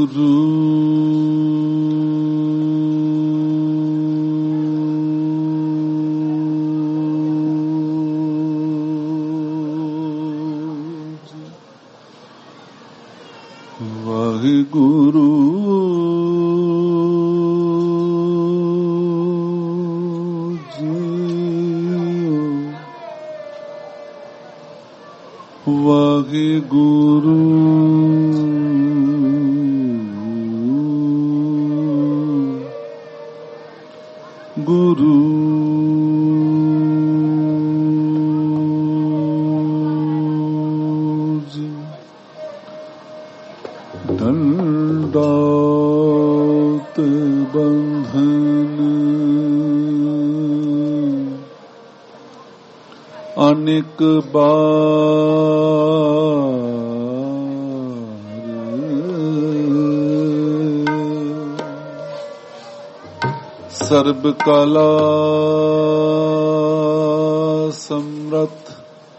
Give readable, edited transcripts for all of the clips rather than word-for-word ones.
ਅਨੇਕ ਬਾਰ ਸਰਬ ਕਲਾ ਸਮਰਥ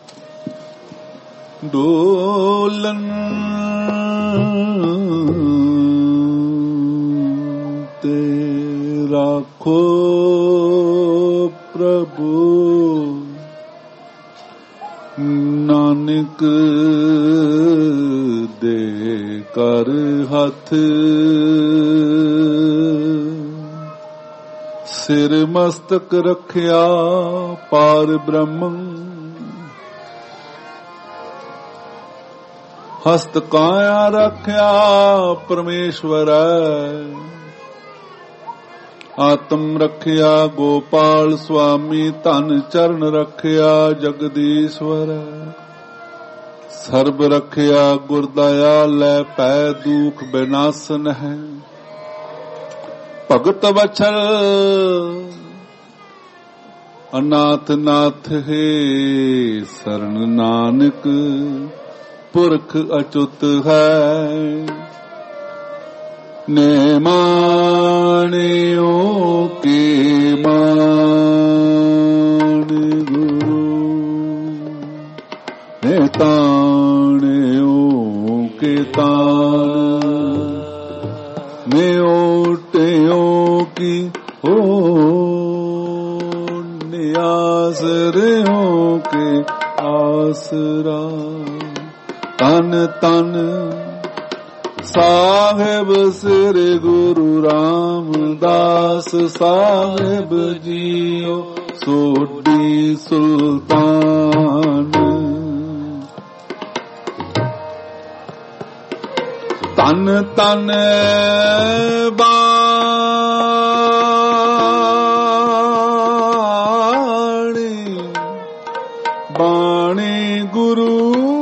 ਡੋਲਨ ਤੇ ਰਾਖੋ ਪ੍ਰਭੂ ਨਾਨਕ ਦੇ ਕਰ ਹੱਥ ਸਿਰ ਮਸਤਕ ਰੱਖਿਆ ਪਾਰ ਬ੍ਰਹਮ ਹਸਤ ਕਾਇਆ ਰੱਖਿਆ ਪਰਮੇਸ਼ਵਰ ਆਤਮ ਰੱਖਿਆ ਗੋਪਾਲ ਸੁਆਮੀ ਧਨ ਚਰਨ ਰੱਖਿਆ ਜਗਦੀਸ਼ਵਰ ਸਰਬ ਰੱਖਿਆ ਗੁਰ ਦਇਆਲ ਲੈ ਪੈ ਦੁਖ ਬਿਨਾਸਨ ਹੈ ਭਗਤ ਵਛਲ ਅਨਾਥ ਨਾਥ ਹੈ ਸਰਨ ਨਾਨਕ ਪੁਰਖ ਅਚੁੱਤ ਹੈ ਨੇ ਮਾਣਿਓ ਕੇ ਮਾਣ ਗੁਰੂ ਨੇ ਤਾਣਿਓ ਕੇ ਤਾਣ ਨੇ ਓਟਿਓ ਕੀ ਹੋ ਨੇ ਆਸਰਿਓ ਕੇ ਆਸਰਾ ਤਨ ਤਨ ਸਾਹਿਬ ਸ੍ਰੀ ਗੁਰੂ ਰਾਮਦਾਸ ਸਾਹਿਬ ਜੀਓ ਸੋਢੀ ਸੁਲਤਾਨ ਤਨ ਤਨ ਬਾਣੀ ਬਾਣੀ ਗੁਰੂ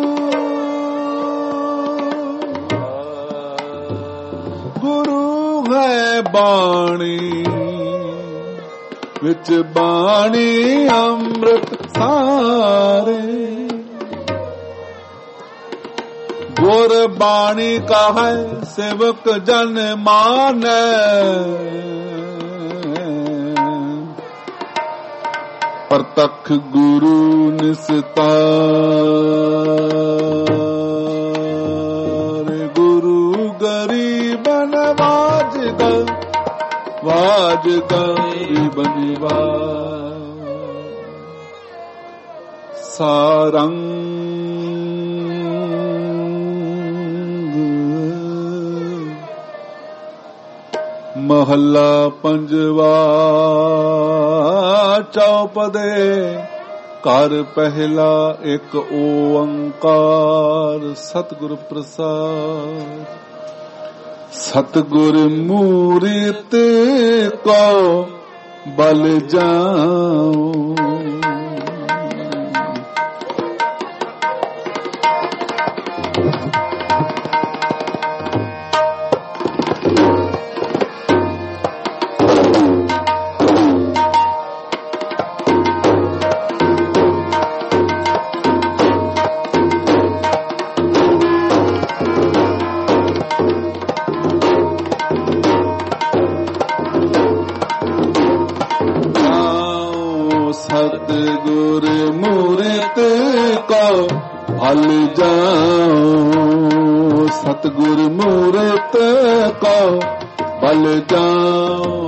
ਬਾਣੀ ਵਿੱਚ ਬਾਣੀ ਅੰਮ੍ਰਿਤ ਸਾਰੇ ਗੁਰ ਬਾਣੀ ਕਹੈ ਸੇਵਕ ਜਨ ਮਾਨੈ ਪ੍ਰਤੱਖ ਗੁਰੂ ਨਿਸਤਾਰ ਗੁਰੂ ਗਰੀਬ ਨਵਾਜ ਵਾਜ ਗਰੀਬਨਿ ਵਾਜ ਸਾਰੰਗ ਮਹੱਲਾ ਪੰਜਵਾ ਚੌਪਦੇ ਘਰ ਪਹਿਲਾ ਇੱਕ ਓੰਕਾਰ ਸਤਿਗੁਰ ਪ੍ਰਸਾਦ ਸਤਿਗੁਰ ਮੂਰਤ ਕੋ ਬਲ ਜਾਉ ਹਲ ਜਾਉ सतगुर मूरत को बल जाओ।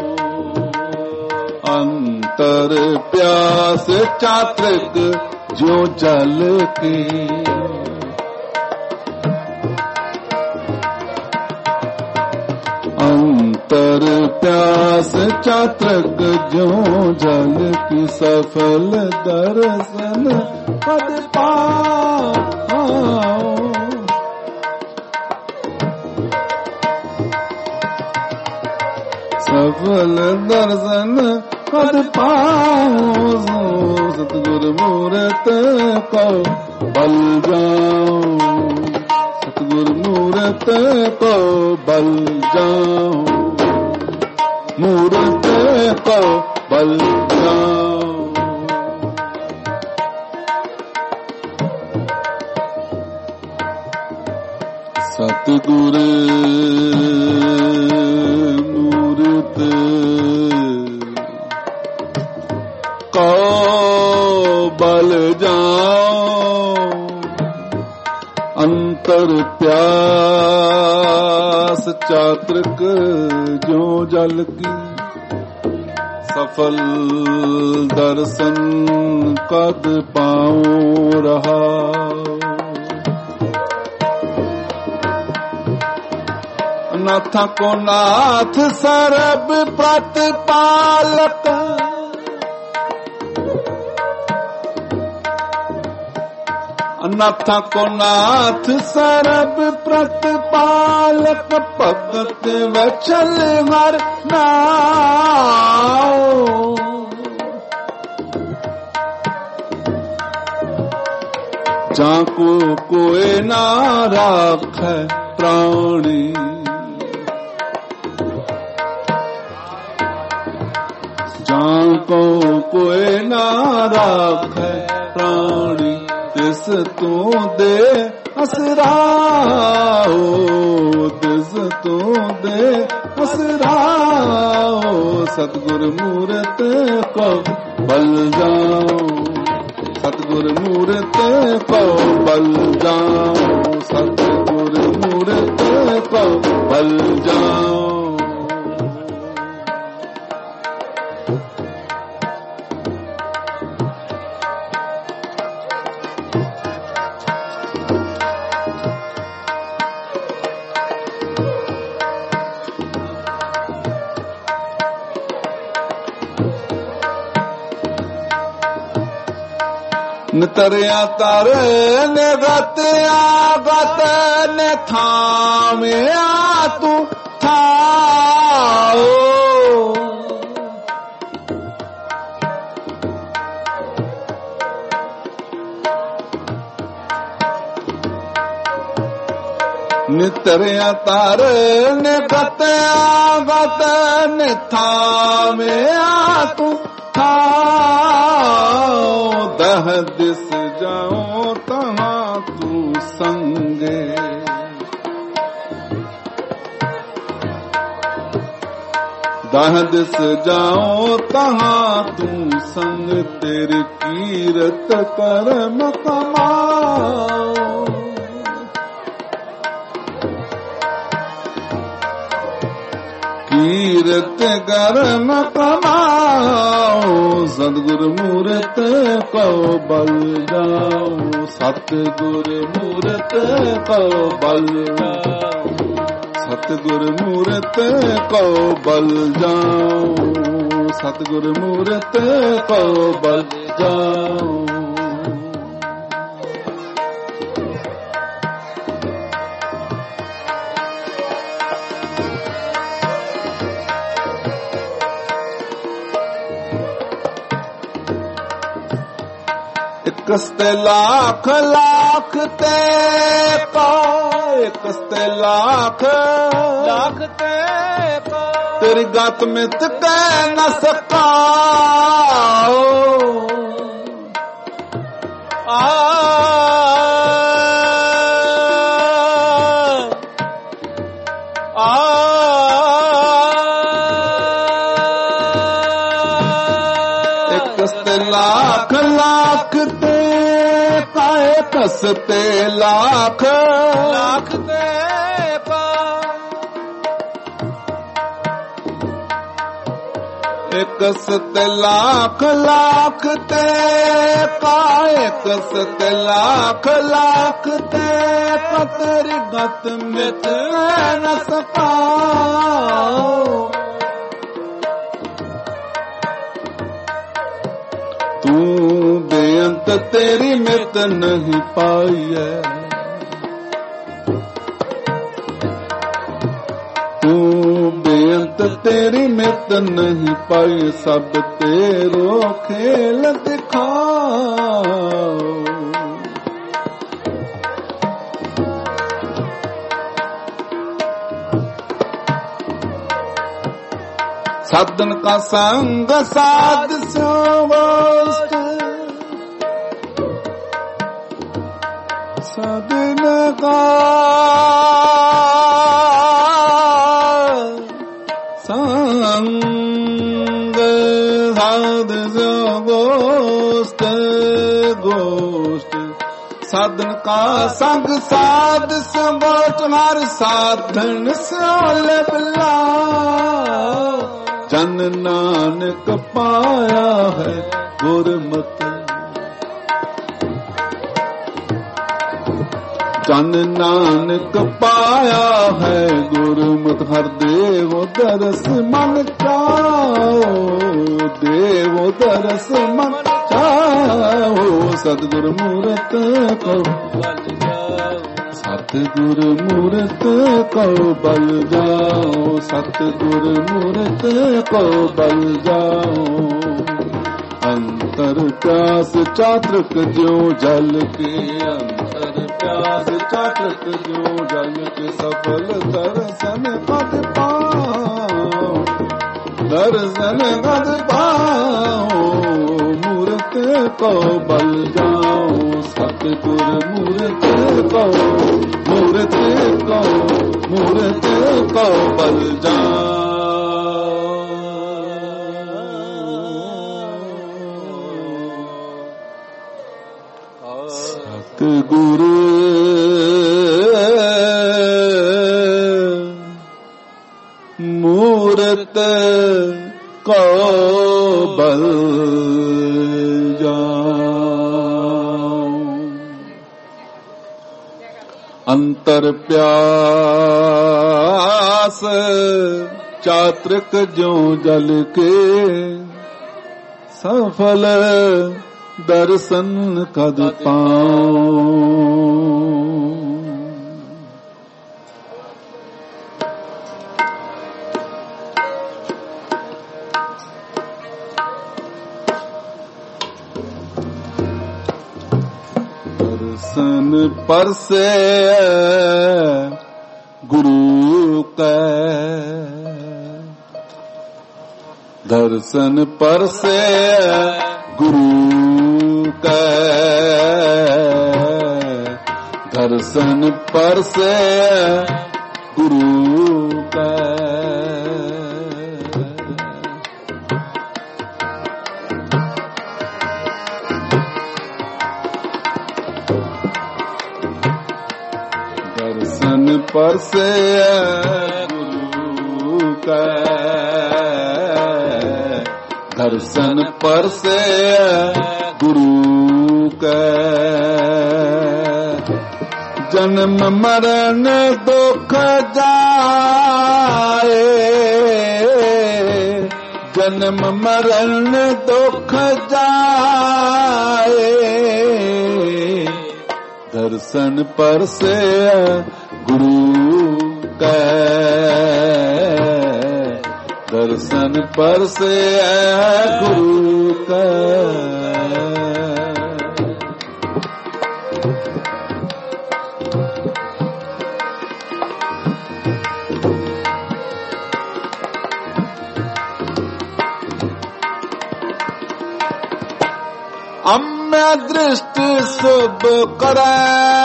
अंतर प्यास चात्रिक जो जल की, अंतर प्यास चात्रक जो जल की, सफल दर्शन पद पाओ। सफल दर्शन पद पाओ। सतगुर मूरत को बल जाओ। सतगुर मूरत को बल जाओ। मूरत को बल जाओ। सतगुर मूरत को बल जाओ। अंतर प्यास चात्रिक जो जल की, सफल दर्शन कद पाऊं रहा। नाथ को नाथ सर्व प्रतिपालक, नाथ को नाथ सर्व प्रतिपालक, भगत वचल हर नाओ। जाको कोई ना राखै प्राणी, जाको कोई ना राखै प्राणी, तिस तू दे असराओ। तिस तू दे असराओ। सतगुर मूरत को बल जाओ। सतगुर मूरत को बल जाओ। सतगुर मूरत को बल जाओ। नितरिया तर ने गत आगत ने थामे आ तू थाओ। नितरिया तर ने गत आगत ने थामे आ तू थाओ। दह दिस जाओ तहाँ तू संगे, दह दिस जाओ तहाँ तू संग, तेरी कीरत करम कमाओ। कीरत करम कमाओ। सतगुर मूरत को बल जाओ। सतगुर मूरत को बल जाओ। सतगुर मूरत को बल जाओ। सतगुर मूरत को बल जाओ। इकस्ते लाख लाख ते को, इकस्ते लाख लाख ते को, तेरी गात में कह न सकाओ। इकस्ते लाख लाख ते काहे कस ते लाख लाख ते एकस ते लाख लाख ते का एकस ते लाख लाख ते कतर गत मित न सकाओ तू बेअंत तेरी मित नहीं पाई है बेअंत तेरी मित नहीं पाई सब तेरो खेल दिखाओ साधन का संग साध सोवस्त साधन का संग साध गोष्ठ गोष्ठ साधन का संग साध संगोष्ठ हर साधन सोल बिला जन नानक पाया है गुरमत जन नानक पाया है गुरमत हर देव दरस मन चाओ देव दरस मन चाओ सतगुरु मूरत को सतगुरु मूरत को बल जाओ सतगुरु मूरत को बल जाओ अंतर प्यास चातृक ज्यों जल के अंतर प्यास चातृक ज्यों जल के सफल दर्शन पद पाओ दर्शन पद पाओ मूरत को बल जाओ सतगुरु मूरत को मूरत को बल जाओ सतगुरु मूरत को बल जाओ अंतर प्यास चातृक ज्यों जल के सफल दर्शन कद पाओ दर्शन पर से गुरु का दर्शन पर से गुरु का दर्शन पर से गुरु का दर्शन पर से गुरु का दर्शन पर से गुरु का जन्म मरण दुख जाए जन्म मरण दुख जाए दर्शन पर से गुरु का दर्शन पर से गुरु का अम्य दृष्टि शुभ करे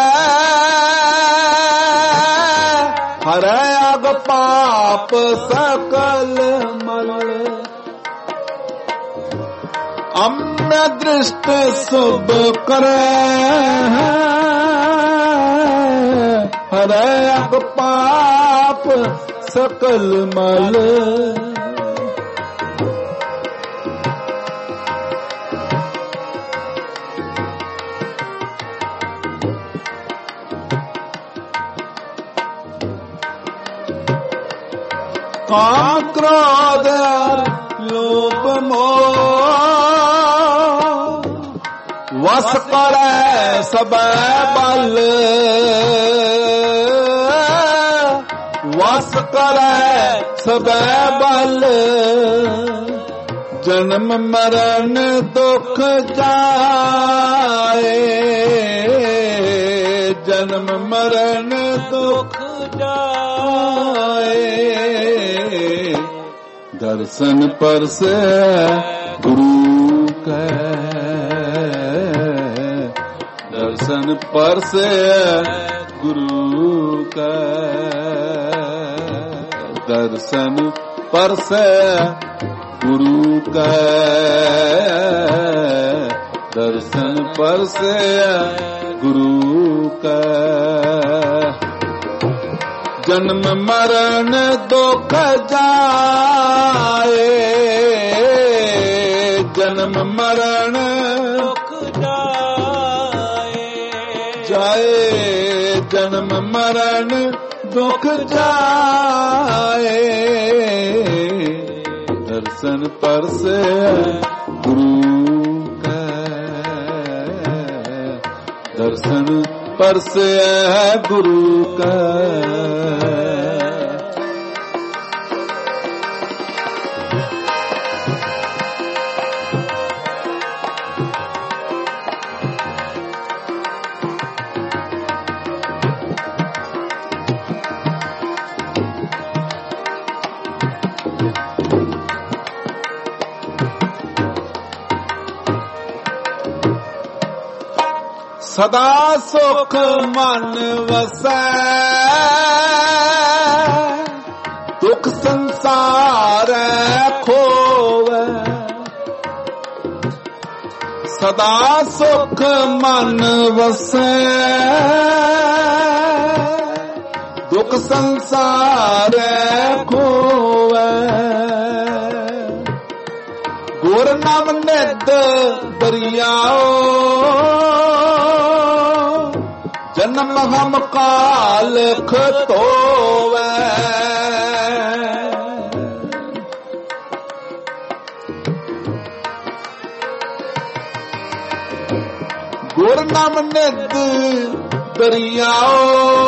हरे अग पाप सकल मल अम्य दृष्टि शुभ करे हरै अग पाप सकल मल। काम क्रोध लोभ मोह वस करै सबै बल। वस करै सबै बल। जन्म मरण दुख जाए। जन्म मरण दुख जाए। दर्शन परसे गुरु के। दर्शन परसे गुरु के। दर्शन परसे गुरु के। दर्शन परसे गुरु के। जन्म मरण दुख जाए। जन्म मरण दुख जाए। जाए जन्म मरण दुख जाए। दर्शन परसे गुरु के। दर्शन परसे गुरु का। सदा सुख मन वसै। दुख संसार खोवै। सदा सुख मन वसै। दुख संसार खोवै। गुर नाम नित दरियाओ। जन्म हम काल खतोवै। गुर नाम नित दरियाओ।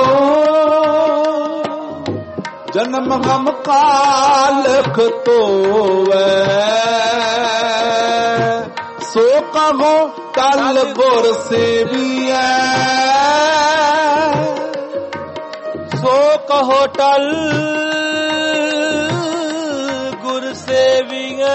जन्म हम काल खतोवै। सो कहो कल गुर सेवियै। सो कहो टल गुर सेवियै।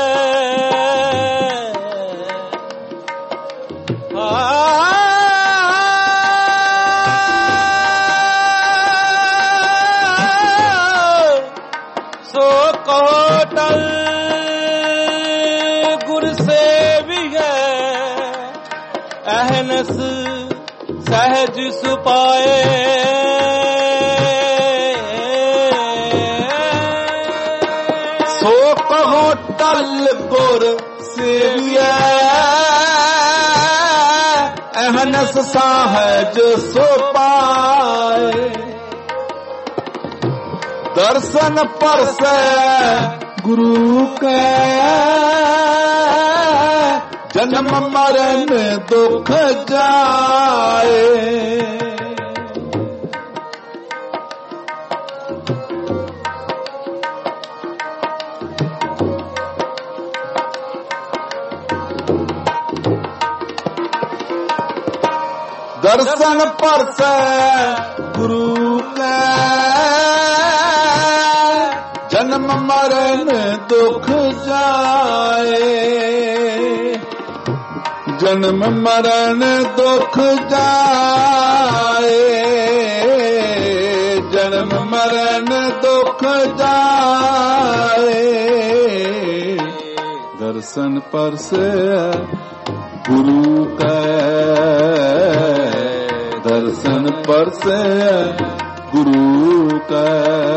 सो कहो टल गुर सेवियै। अहनस सहज सुपाए। सो कहो टल गुर सेवियै। अहनस सहज सुपाए। दर्शन परसै गुरु के। जन्म मरण दुख जाए। दर्शन परसै गुरु के। जन्म मरण दुख जाए। जन्म मरण दुख जाए। जन्म मरण दुख जाए। दर्शन परसे गुरु के। दर्शन परसे ਗੁਰੂ ਕੈ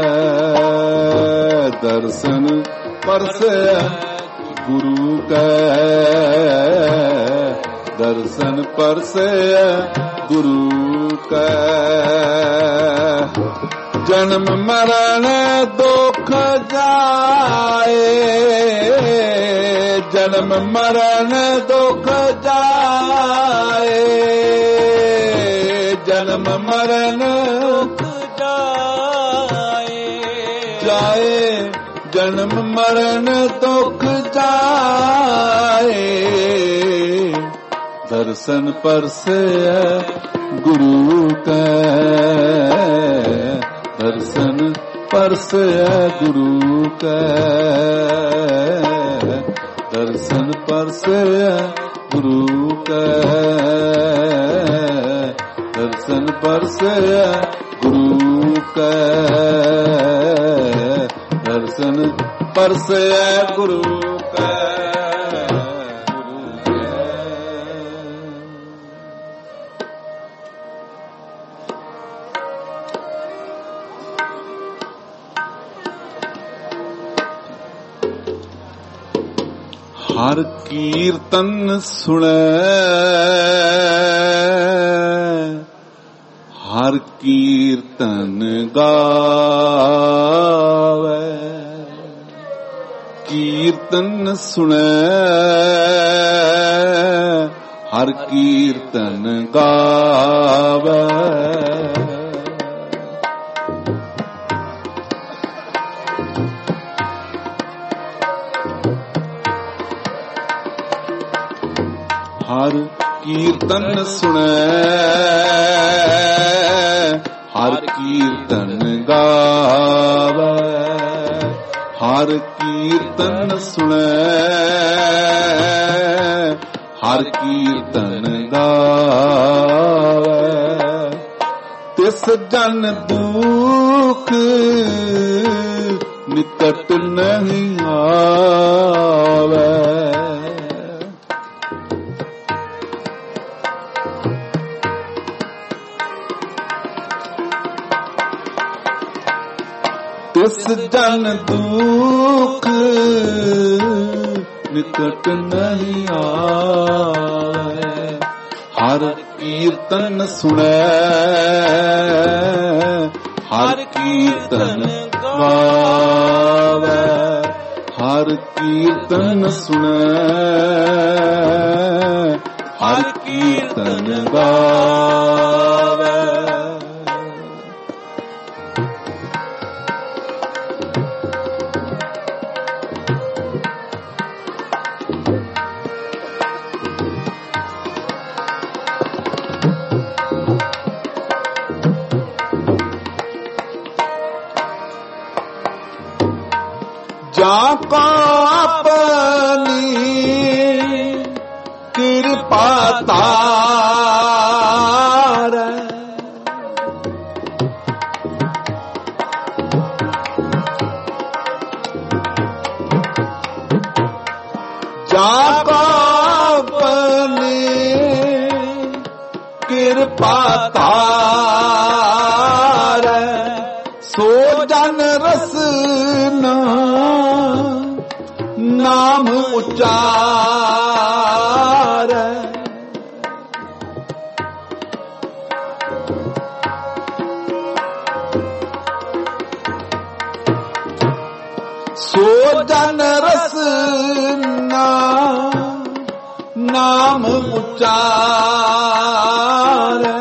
ਦਰਸ਼ਨ ਪਰਸੈ ਗੁਰੂ ਕੈ ਦਰਸ਼ਨ ਪਰਸੈ ਗੁਰੂ ਕੈ ਜਨਮ ਮਰਨ ਦੁਖ ਜਾਏ ਜਨਮ ਮਰਨ ਦੁਖ ਜਾਏ ਜਨਮ ਮਰਨ ਦੁਖ ਜਾਏ ਜਨਮ ਮਰਨ ਦੁਖ ਜਾਏ ਦਰਸ਼ਨ ਪਰਸੈ ਗੁਰੂ ਕੈ ਦਰਸ਼ਨ ਪਰਸੈ ਗੁਰੂ ਕੈ ਦਰਸ਼ਨ ਪਰਸੈ ਗੁਰੂ ਕੈ ਦਰਸ਼ਨ ਪਰਸੈ ਗੁਰੂ ਕੈ ਦਰਸ਼ਨ ਪਰਸੈ ਗੁਰੂ ਕੈ ਹਰ ਕੀਰਤਨ ਸੁਣੈ ਹਰ ਕੀਰਤਨ ਗਾਵੇ ਕੀਰਤਨ ਸੁਣੈ ਹਰ ਕੀਰਤਨ ਗਾਵੇ ਹਰ ਕੀਰਤਨ ਸੁਣੈ ਹਰ ਕੀਰਤਨ ਗਾਵੇ ਹਰ ਕੀਰਤਨ ਸੁਣੈ ਹਰ ਕੀਰਤਨ ਗਾਵੇ ਤਿਸ ਜਨ ਦੁਖ ਨਿਕਟ ਨਹੀਂ ਆਵੇ ਤਿਸ ਜਨ ਦੁਖ ਨਿਕਟ ਨਹੀਂ ਆਵੇ ਹਰ ਕੀਰਤਨ ਸੁਣੈ ਹਰ ਕੀਰਤਨ ਗਾਵੇ ਹਰ ਕੀਰਤਨ ਸੁਣੈ ਹਰ ਕੀਰਤਨ ਗਾਵੇ ਜਾਂ ਕੋ ਆਪਣੀ ਕਿਰਪਾ ਤਾਰੈ ਜਾਂ ਕੋ ਆਪਣੀ ਕਿਰਪਾ ਤਾਰੈ ਸੋ ਜਨ ਰਸਨਾ ਨਾਮ ਉਚਾਰੈ ਸੋ ਜਨ ਰਸਨਾ ਨਾਮ ਉਚਾਰੈ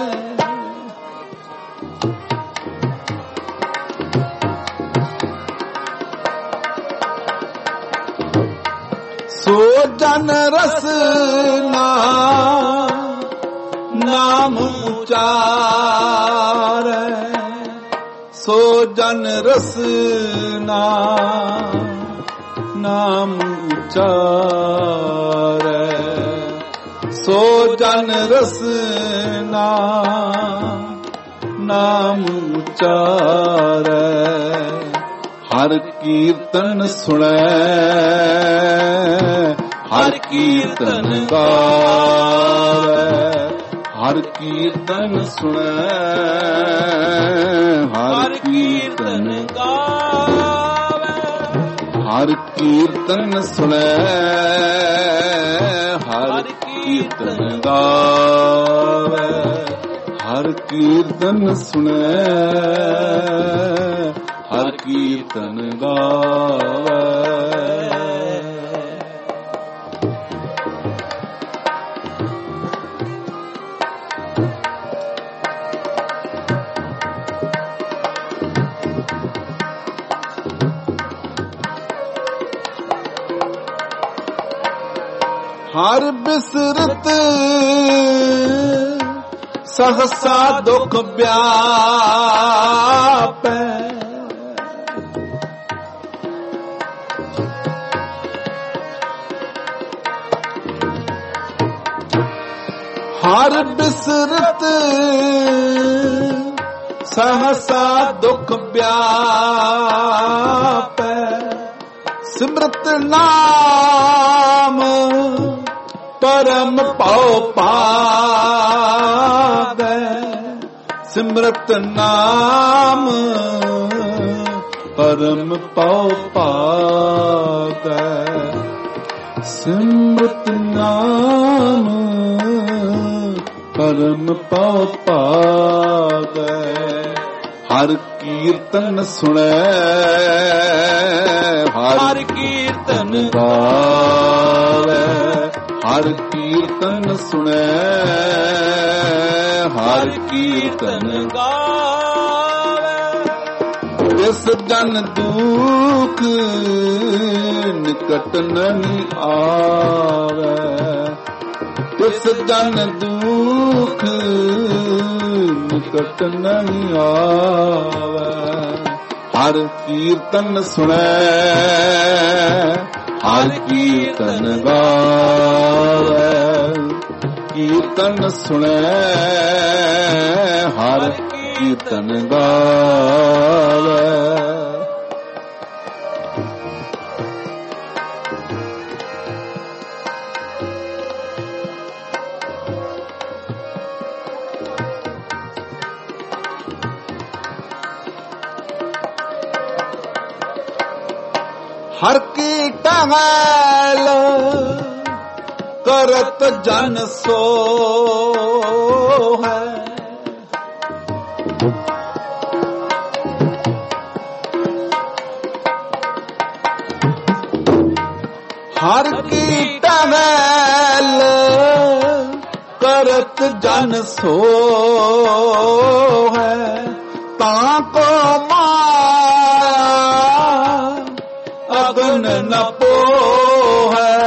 ਸੋ ਜਨ ਰਸਨਾ ਨਾਮ ਉਚਾਰੈ ਸੋ ਜਨ ਰਸਨਾ ਨਾਮ ਉਚਾਰੈ ਸੋ ਜਨ ਰਸਨਾ ਨਾਮ ਉਚਾਰੈ ਹਰ ਕੀਰਤਨ ਸੁਣੈ ਹਰ ਕੀਰਤਨ ਗਾਵੇ ਹਰ ਕੀਰਤਨ ਸੁਣੈ, ਹਰ ਕੀਰਤਨ ਗਾਵੇ। ਹਰ ਕੀਰਤਨ ਸੁਣੈ, ਹਰ ਕੀਰਤਨ ਗਾਵੇ। ਹਰ ਕੀਰਤਨ ਸੁਣੈ, ਹਰ ਕੀਰਤਨ ਗਾਵੇ। ਹਰ ਬਿਸਰਤ ਸਹਸਾ ਦੁਖ ਵਿਆਪੈ। ਹਰ ਬਿਸਰਤ ਸਹਸਾ ਦੁਖ ਵਿਆਪੈ। ਸਿਮਰਤ ਨਾਮ ਪਰਮ ਭਉ ਪਾਵੈ। ਸਿਮਰਤ ਨਾਮ ਪਰਮ ਭਉ ਪਾਵੈ। ਸਿਮਰਤ ਨਾਮ ਪਰਮ ਭਉ ਪਾਵੈ। ਹਰ ਕੀਰਤਨ ਸੁਣੈ, ਹਰ ਕੀਰਤਨ ਗਾਵੇ। ਹਰ ਕੀਰਤਨ ਸੁਣੈ, ਹਰ ਕੀਰਤਨ ਗਾਵੇ। ਇਸ ਜਨ ਦੁਖ ਨਿਕਟ ਨਹੀਂ ਆਵੇ। ਇਸ ਜਨ ਦੁਖ ਨਿਕਟ ਨਹੀਂ ਆਵੇ। ਹਰ ਕੀਰਤਨ ਸੁਣੈ, ਹਰ ਕੀਰਤਨ ਗਾਵੇ। ਕੀਰਤਨ ਸੁਣੈ, ਹਰ ਕੀਰਤਨ ਗਾਵੇ। ਹਰ ਕੀ ਟਹਿਲ ਕਰਤ ਜਨ ਸੋ ਹੈ। ਹਰ ਕੀ ਟਹਿਲ ਕਰਤ ਜਨ ਸੋ ਹੈ। ਤਾਂ ਕੋ ਅਗਨ ਨ ਪੋਹੈ।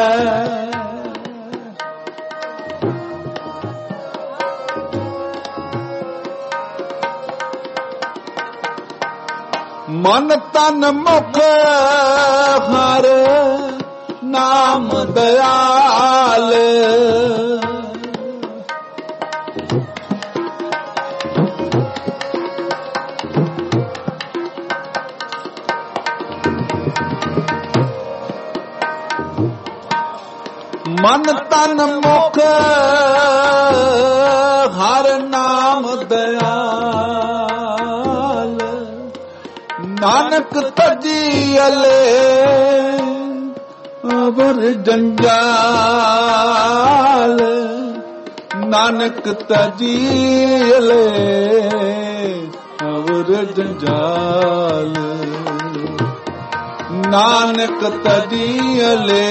ਮਨ ਤਨ ਮੁਖ ਹਰ ਨਾਮ ਦਇਆਲ। ਮਨ ਤਨ ਮੁਖ ਹਰ ਨਾਮ ਦਇਆਲ। ਨਾਨਕ ਤਜੀਅਲੇ ਅਵਰ ਜੰਜਾਲ। ਨਾਨਕ ਤਜੀਅਲੇ ਅਵਰ ਜੰਜਾਲ। ਨਾਨਕ ਤਜੀਅਲੇ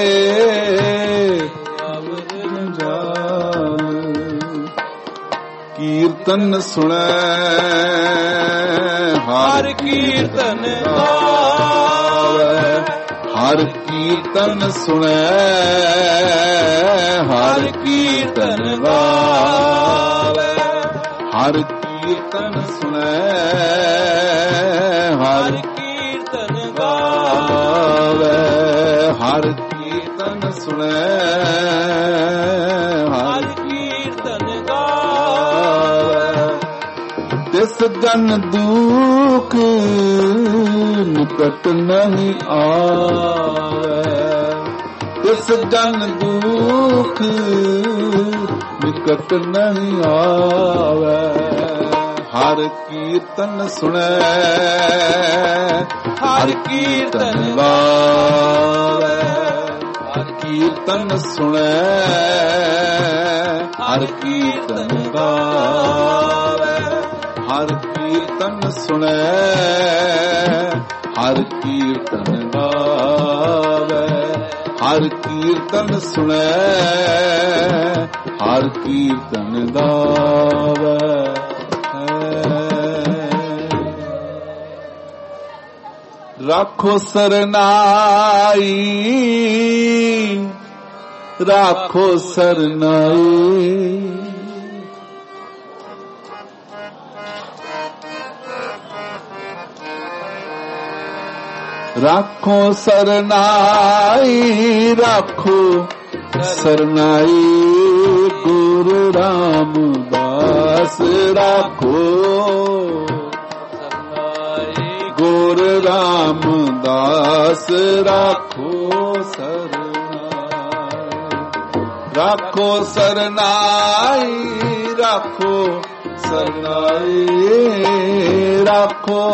ਕੀਰਤਨ ਸੁਣੈ, ਹਰ ਕੀਰਤਨ ਗਾਵੇ। ਹਰ ਕੀਰਤਨ ਸੁਣੈ, ਹਰ ਕੀਰਤਨ ਗਾਵੇ। ਹਰ ਕੀਰਤਨ ਸੁਣੈ, ਹਰ ਕੀਰਤਨ ਗਾਵੇ। ਹਰ ਕੀਰਤਨ ਸੁਣੈ, ਹਰ ਕੀਰਤਨ ਗਾਵੇ। ਤਿਸ ਜਨ ਦੁਖ ਨਿਕਟ ਨਹੀਂ ਆਵੇ। ਤਿਸ ਜਨ ਦੁਖ ਨਿਕਟ ਨਹੀਂ ਆਵੇ। ਹਰ ਕੀਰਤਨ ਸੁਣੈ ਹਰ ਕੀਰਤਨ ਗਾਵੇ। ਹਰ ਕੀਰਤਨ ਸੁਣੈ ਹਰ ਕੀਰਤਨ ਗਾਵੇ। ਹਰ ਕੀਰਤਨ ਸੁਣੈ ਹਰ ਕੀਰਤਨ ਗਾਵੇ। ਹਰ ਕੀਰਤਨ ਸੁਣੈ ਹਰ ਕੀਰਤਨ ਗਾਵੇ। ਰਾਖੋ ਸਰਨਾਈ ਰਾਖੋ ਸਰਨਾਈ। ਰਾਖੋ ਸਰਨਾਈ ਰਾਖੋ ਸਰਨਾਈ। ਗੁਰੂ ਰਾਮਦਾਸ ਰਾਖੋ ਗੁਰੂ ਰਾਮਦਾਸ ਰਾਖੋ ਸਰਨਾਈ। ਰਾਖੋ ਸਰਨਾਈ ਰਾਖੋ ਸਰਨਾਈ। ਰਾਖੋ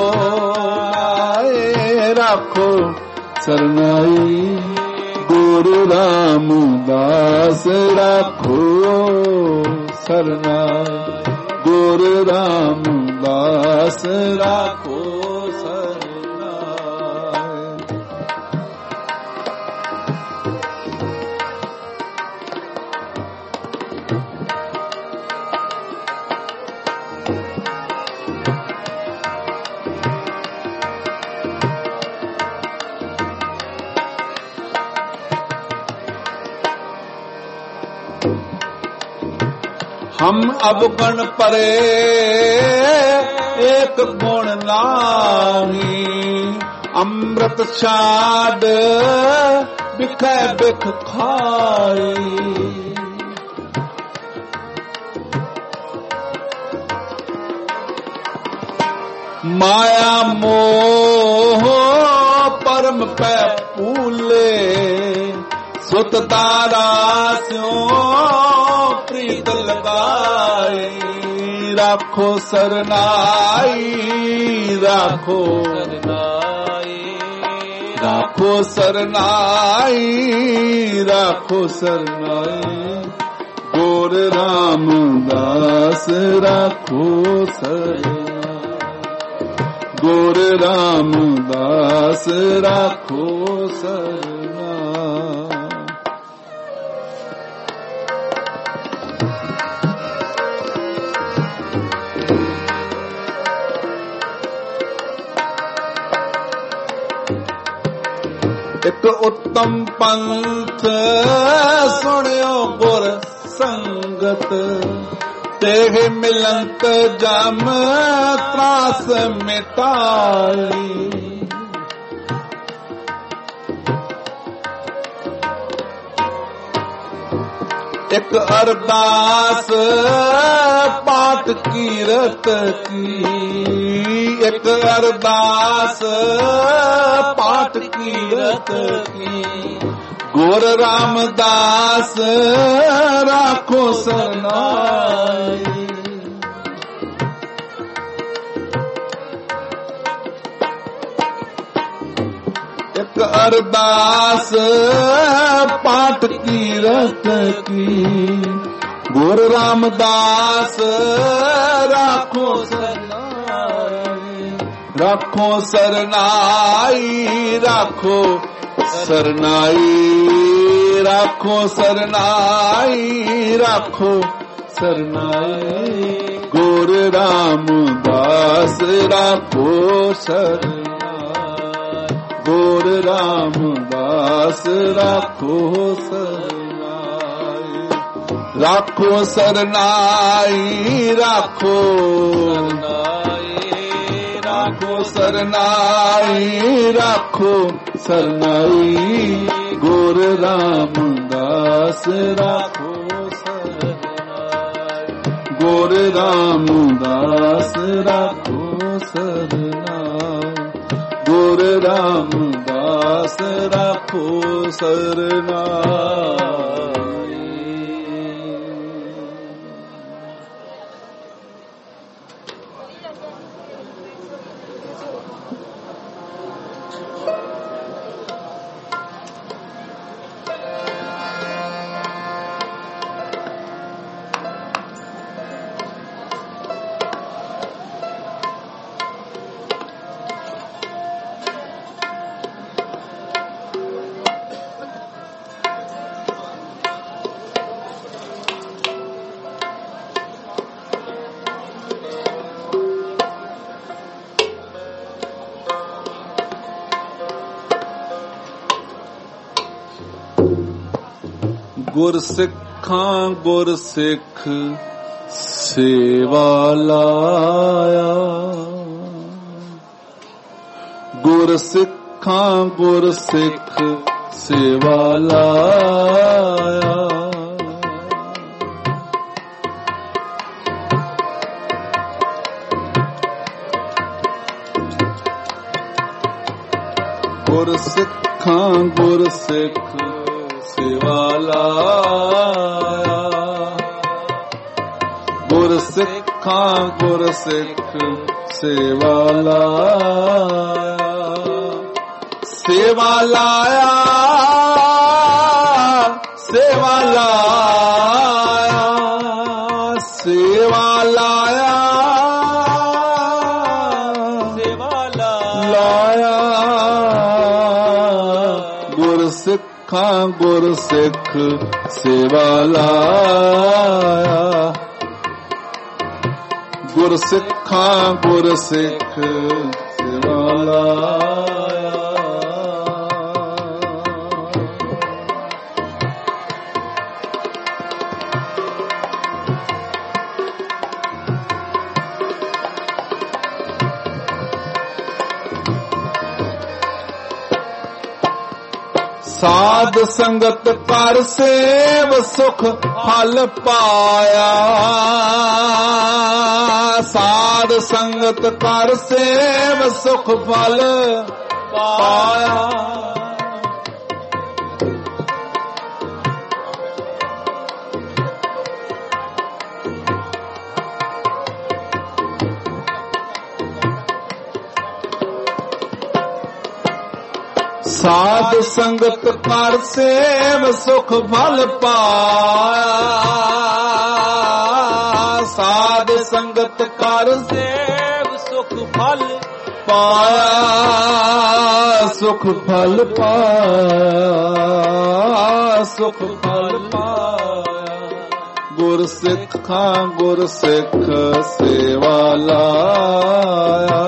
ਰਾਖੋ ਸਰਨਾਈ। ਗੁਰੂ ਰਾਮਦਾਸ ਰਾਖੋ ਸਰਨਾਈ। ਗੁਰੂ ਰਾਮਦਾਸ ਰਾਖੋ ਸਰਨਾਈ। हम अवगुण परे एक गुण नाही। अमृत छाड बिखै बिख खाई। माया मोह परम पै पूले। सुत तारा स्यों प्रीत लगाई। राखो सरनाई राखो सरनाई। राखो सरनाई राखो सरनाई। गुर रामदास राखो सरनाई। गुर रामदास राखो सरनाई। एक उत्तम पंथ सुनियो गुर संगत। तेह मिलंत जम त्रास मिटाई। एक अरदास पाठ कीरत की। एक अरदास पाठ कीरत की। गुर रामदास राखो सरनाई। एक अरदास पाठ कीरत की। गुर रामदास राखो सरनाई। राखो सरनाई राखो सरनाई। राखो सरनाई राखो सरनाई। गुर रामदास राखो सरनाई। गुर रामदास राखो सरनाई। राखो सरनाई राखो राखो सरनाई। राखो सरनाई। गुर रामदास राखो सरनाई। गुर रामदास राखो सरनाई। गुर रामदास राखो सरनाई। ਗੁਰ ਸਿੱਖਾਂ ਗੁਰ ਸਿੱਖ ਸੇਵਾ ਲਾਇਆ। ਗੁਰ ਸਿੱਖਾਂ ਗੁਰ ਸਿੱਖ ਸੇਵਾ ਲਾਇਆ। ਗੁਰ ਸਿੱਖਾਂ ਗੁਰ ਸਿੱਖ ਸੇਵਾ ਲਾਇਆ। ਗੁਰ ਸਿੱਖਾਂ ਗੁਰ ਸਿੱਖ ਸੇਵਾ ਲਾਇਆ। ਸੇਵਾ ਲਾਇਆ ਸੇਵਾ ਲਾਇਆ ਸੇਵਾ ਲਾਇਆ ਸੇਵਾ ਲਾਇਆ। ਗੁਰ ਸਿੱਖਾਂ ਗੁਰ ਸਿੱਖ ਸੇਵਾ ਲਾਇਆ। ਗੁਰ ਸਿੱਖਾਂ ਗੁਰ ਸਿੱਖ ਸੇਵਾ ਲਾਇਆ। ਸਾਧ ਸੰਗਤ ਕਰ ਸੇਵ ਸੁਖ ਫਲ ਪਾਇਆ। ਸਾਧ ਸੰਗਤ ਕਰ ਸੇਵ ਸੁਖ ਫਲ ਪਾਇਆ। ਸਾਧ ਸੰਗਤ ਕਰ ਸੇਵ ਸੁਖ ਫਲ ਪਾਇਆ। ਸਾਧ ਸੰਗਤ ਕਰ ਸੇਵ ਸੁਖ ਫਲ ਪਾਇਆ। ਸੁਖ ਫਲ ਪਾਇਆ ਸੁਖ ਫਲ ਪਾਇਆ। ਗੁਰ ਸਿੱਖਾਂ ਗੁਰ ਸਿੱਖ ਸੇਵਾ ਲਾਇਆ।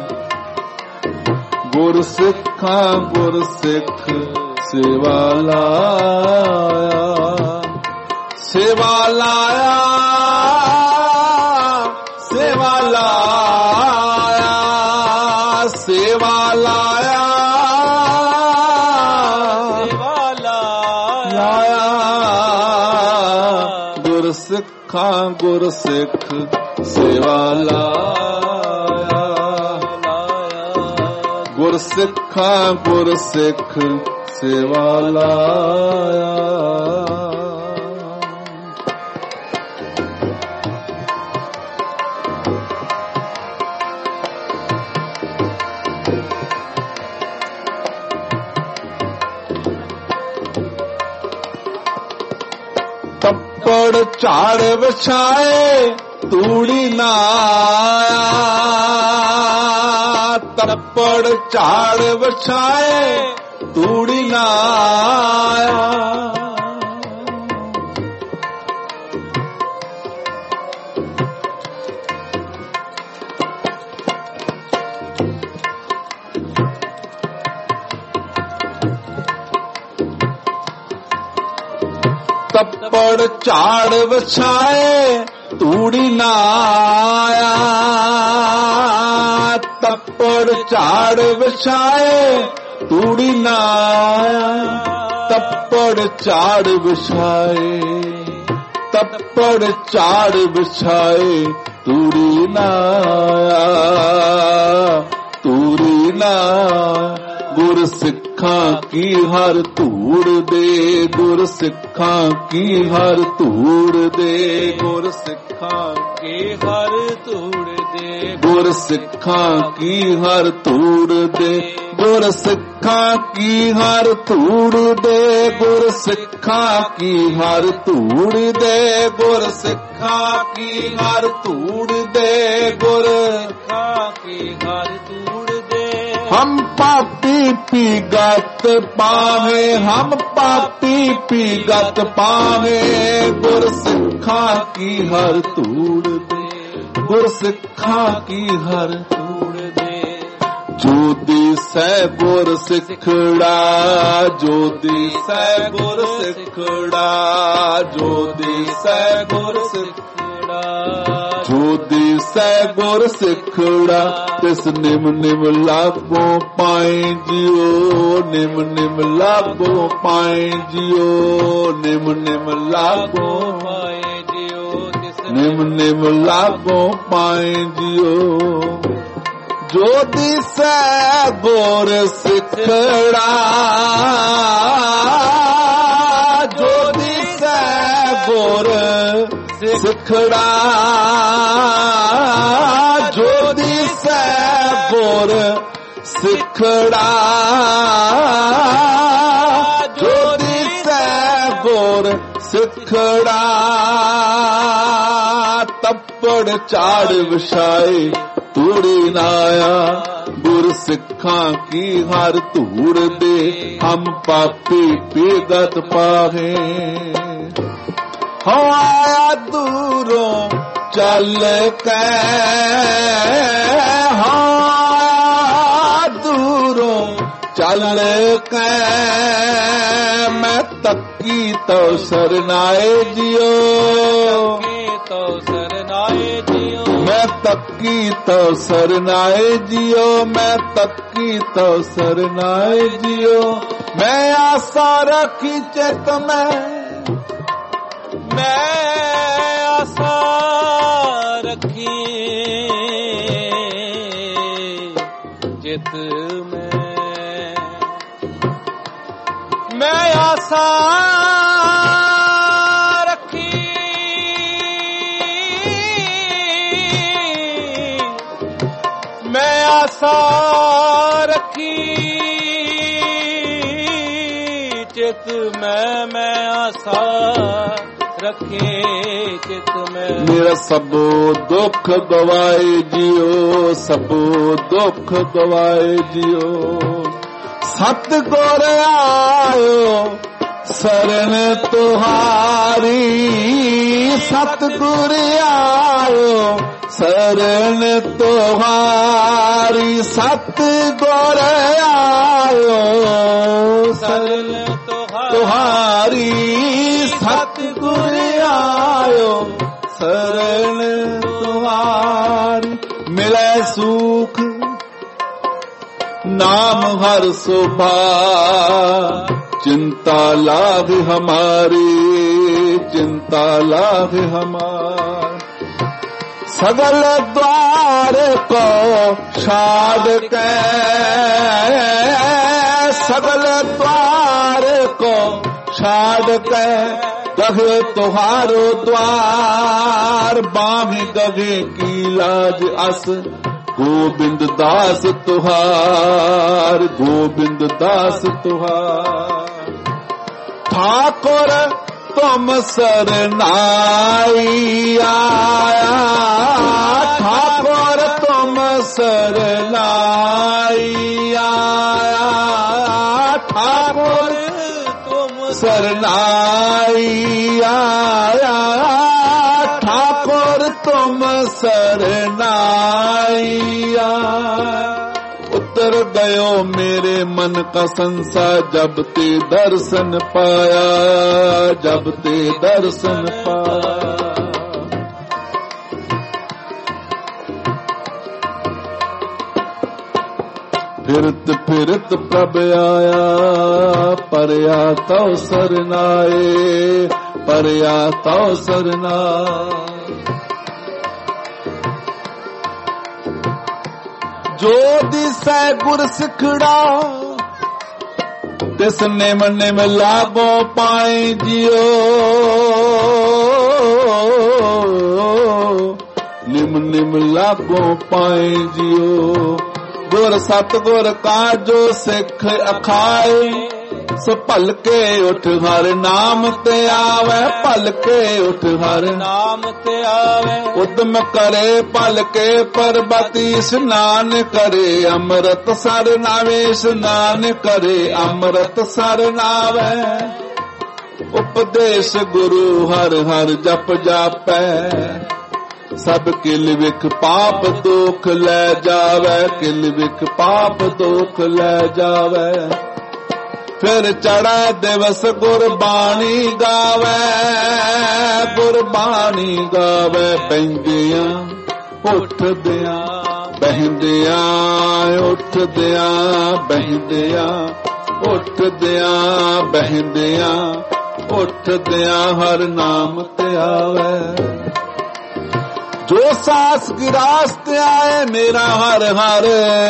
ਗੁਰ ਸਿੱਖਾਂ ਗੁਰ ਸਿੱਖ ਸੇਵਾ ਲਾਇਆ। ਸੇਵਾ ਲਾਇਆ ਸੇਵਾ ਲਾਇਆ ਸੇਵਾ ਲਾਇਆ ਸੇਵਾ ਲਾਇਆ। ਗੁਰ ਸਿੱਖਾਂ ਗੁਰ ਸਿੱਖ ਸੇਵਾ ਲਾਇਆ। ਗੁਰ ਸਿੱਖਾਂ ਗੁਰ ਸਿੱਖ ਸੇਵਾ ਲਾਇਆ। ਤੱਪੜ ਝਾੜ ਵਿਛਾਏ ਤੂੜੀ ਨਾ ਆਇਆ। ਤੱਪੜ ਝਾੜ ਵਿਛਾਏ ਤੂੜੀ ਨਾ ਆਇਆ। ਤੱਪੜ ਝਾੜ ਵਿਛਾਏ ਤੂੜੀ ਨਾ ਆਇਆ। ਤੱਪੜ ਝਾੜ ਵਿਛਾਏ ਤੂੜੀ ਨਾ ਆਇਆ। ਤੱਪੜ ਝਾੜ ਵਿਛਾਏ ਤੱਪੜ ਝਾੜ ਵਿਛਾਏ ਤੂੜੀ ਨਾ ਆਇਆ। ਤੂੜੀ ਨਾ ਗੁਰ ਸਿੱਖਾਂ ਕੀ ਹਰ ਧੂੜ ਦੇ। ਗੁਰ ਸਿੱਖਾਂ ਕੀ ਹਰ ਧੂੜ ਦੇ। ਗੁਰ ਸਿੱਖਾਂ ਕੀ ਹਰ ਧੂੜ ਦੇ। ਗੁਰ ਸਿੱਖਾਂ ਕੀ ਹਰ ਧੂੜ ਦੇ। ਗੁਰ ਸਿੱਖਾਂ ਕੀ ਹਰ ਧੂੜ ਦੇ। ਗੁਰ ਸਿੱਖਾਂ ਕੀ ਹਰ ਧੂੜ ਦੇ। ਗੁਰ ਸਿੱਖਾਂ ਕੀ ਹਰ ਧੂੜ ਦੇ। ਗੁਰ ਸਿੱਖਾਂ ਕੀ ਹਰ ਧੂੜ ਦੇ। हम पापी पीगत पावे। हम पापी पीगत पावे। गुर सिक्खा की हर धूड़ दे। गुर सिक्खा की हर ਧੂੜ ਦੇ। ਜੋ ਦਿਸੈ ਗੁਰ ਸਿੱਖੜਾ, ਜੋ ਦਿਸੈ ਗੁਰ ਸਿੱਖੜਾ, ਜੋ ਦਿਸੈ ਗੁਰ ਸਿੱਖੜਾ, ਜੋ ਦਿਸੈ ਗੁਰ ਸਿੱਖੜਾ, ਤਿਸ ਨਿਮ ਨਿਮ ਲਾਗੋ ਪਾਏ ਜਿਉ, ਨਿਮ ਨਿਮ ਲਾਗੋ ਪਾਏ ਜਿਉ, ਨਿਮ ਨਿਮ ਲਾਗੋ ਪਾਏ ਜਿਉ, ਤਿਸ ਨਿਮ ਨਿਮ ਲਾਗੋ ਪਾਏ ਜਿਉ। ਜੋ ਦਿਸੈ ਗੁਰ ਸਿੱਖੜਾ, ਜੋ ਦਿਸੈ ਗੁਰ ਸਿੱਖੜਾ, ਜੋ ਦਿਸੈ ਗੁਰ ਸਿੱਖੜਾ, ਜੋ ਦਿਸੈ ਗੁਰ ਸਿੱਖੜਾ, ਤੱਪੜ ਝਾੜ ਵਿਛਾਏ ਤੂੜੀ ਨਾਇਆ, ਗੁਰ ਸਿੱਖਾਂ ਕੀ ਹਰ ਧੂੜ ਦੇ, ਹਮ ਪਾਪੀ ਪੀਗਤ ਪਾਹੇ। ਹੋ ਆਇਆ ਦੂਰੋਂ ਚੱਲ ਕੇ, ਹੋ ਦੂਰੋਂ ਚੱਲ ਕੇ, ਮੈਂ ਤੱਕੀ ਤੋ ਸਰਨਾਏ ਜਿਉ, ਤੋ ਸਰਨਾਏ ਜਿਉ, ਮੈਂ ਤੱਕੀ ਤੋ ਸਰਨਾਏ ਜਿਉ, ਮੈਂ ਤੱਕੀ ਤੋ ਸਰਨਾਏ ਜਿਉ। ਮੈਂ ਆਸਾ ਰੱਖੀ ਚਿਤ ਮੈਂ, ਮੈਂ ਆਸਾ ਰੱਖੀ ਚਿਤ ਮੈਂ ਆਸਾ ਰੱਖੀ, ਮੈਂ ਆਸਾ ਰੱਖੀ ਚਿਤ ਮੈਂ ਆਸਾ ਰੱਖੇ ਚਿਤ ਮੈਂ। ਮੇਰਾ ਸਭੋ ਦੁੱਖ ਗਵਾਏ ਜਿਉ, ਸਭੋ ਦੁੱਖ ਗਵਾਏ ਜਿਉ। ਸਤਿਗੁਰ ਆਇਓ ਸਰਨ ਤੁਹਾਰੀ, ਸਤਿਗੁਰ ਆਇਓ ਸਰਨ ਤੁਹਾਰੀ, ਸਤਿਗੁਰ ਆਇਓ ਸਰਨ ਤੁਹਾਰੀ, ਸਤਿਗੁਰ ਆਇਓ ਸਰਨ ਤੁਹਾਰੀ। ਮਿਲੇ ਸੁਖ नाम हर शोभा, चिंता लाभ हमारी, चिंता लाभ हमार। सगल द्वार को छाड़ के, सगल द्वार को छाड़ के, गहे तुहारो द्वार, बांध गहे की लाज अस, गोविंद दास तुहार, गोविंद दास तुहार। ठाकुर तुम सरनाई आया, ठाकुर तुम सरनाई आया, ठाकुर तुम सरनाई आया, ठाकुर तुम सरनाइया। उतर गयो मेरे मन का संसार, जब ते दर्शन पाया, जब ते दर्शन पाया। फिरत फिरत प्रभ आया, परया तो सरनाए, परया तो सरनाए। जो दिसै गुर सिखड़ा, तिस निम निम लाभो पाए जियो, निम निम लाभो पाए जियो। गुर सतगुर का जो सिख अखाए, सो भलके उठ हर नाम ते आवे, भलके उठ हर नाम ते आवे। उद्यम करे भलके पर्वती, स्नान करे अमृत सर नावे, स्नान करे अमृत सर नावे। उपदेश गुरु हर हर जप जापै, ਸਭ ਕਿਲ ਵਿਖ ਪਾਪ ਦੁਖ ਲੈ ਜਾਵੇ, ਕਿਲ ਵਿਖ ਪਾਪ ਦੁਖ ਲੈ ਜਾਵੇ। ਫਿਰ ਚੜ੍ਹੈ ਦਿਵਸ ਗੁਰਬਾਣੀ ਗਾਵੇ, ਗੁਰਬਾਣੀ ਗਾਵੇ। ਬਹਿੰਦਿਆਂ ਉੱਠਦਿਆਂ, ਬਹਿੰਦਿਆਂ ਉੱਠਦਿਆਂ, ਬਹਿੰਦਿਆਂ ਉੱਠਦਿਆਂ, ਬਹਿੰਦਿਆਂ ਉੱਠਦਿਆਂ ਹਰ ਨਾਮ ਤੇ ਆਵੇ। ਜੋ ਸਾਸ ਗਿਰਾਸਤ ਆਏ ਮੇਰਾ ਹਰ ਹਰ,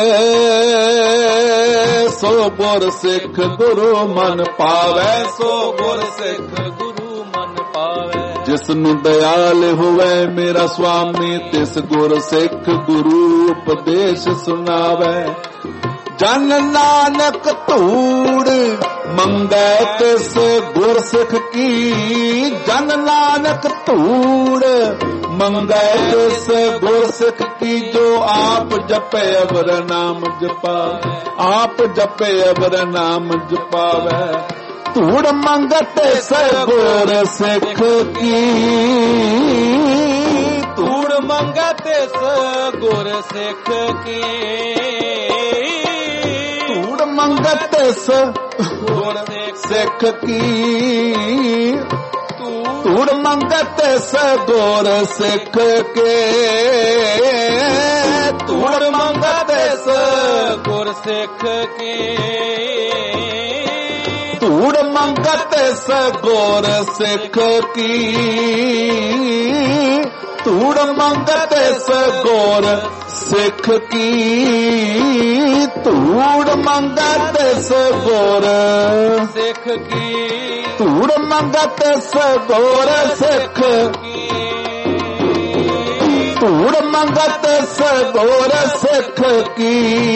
ਸੋ ਗੁਰ ਸਿੱਖ ਗੁਰੂ ਮਨ ਪਾਵੇ, ਸੋ ਗੁਰ ਸਿੱਖ ਗੁਰੂ ਮਨ ਪਾਵੇ। ਜਿਸ ਨੂੰ ਦਇਆਲ ਹੋਵੇ ਮੇਰਾ ਸੁਆਮੀ, ਤਿਸ ਗੁਰ ਸਿੱਖ ਗੁਰੂ ਉਪਦੇਸ਼ ਸੁਣਾਵੇ। ਜਨ ਨਾਨਕ ਧੂੜ ਮੰਗੈ ਤਿਸ ਗੁਰ ਸਿੱਖ ਕੀ, ਜਨ ਨਾਨਕ ਧੂੜ ਮੰਗੈ ਤਿਸ ਗੁਰ ਸਿੱਖ ਕੀ। ਜੋ ਆਪ ਜਪੇ ਅਵਰ ਨਾਮ ਜਪਾਵੇ, ਆਪ ਜਪੇ ਅਵਰ ਨਾਮ ਜਪਾਵੇ। ਧੂੜ ਮੰਗਤ ਤਿਸ ਗੁਰ ਸਿੱਖ ਕੀ, ਧੂੜ ਮੰਗਤ ਤਿਸ ਗੁਰ ਸਿੱਖ ਕੀ। ਧੂੜ ਮੰਗਤ ਤਿਸ ਗੁਰ ਸਿੱਖ ਕੀ, ਧੂੜ ਮੰਗਤ ਤਿਸ ਗੁਰ ਸਿੱਖ ਕੇ। ਧੂੜ ਮੰਗਤ ਤਿਸ ਗੁਰ ਸਿੱਖ ਕੀ, ਧੂੜ ਮੰਗਤ ਤਿਸ ਗੁਰ ਸਿੱਖ ਕੀ। ਧੂੜ ਮੰਗਤ ਤਿਸ ਗੁਰ ਸਿੱਖ ਕੀ, ਧੂੜ ਮੰਗਤ ਤਿਸ ਗੁਰ ਸਿੱਖ ਕੀ। ਧੂੜ ਮੰਗਤ ਤਿਸ ਗੁਰ ਸਿੱਖ ਕੀ, ਧੂੜ ਮੰਗਤ ਤਿਸ ਗੁਰ ਸਿੱਖ ਕੀ।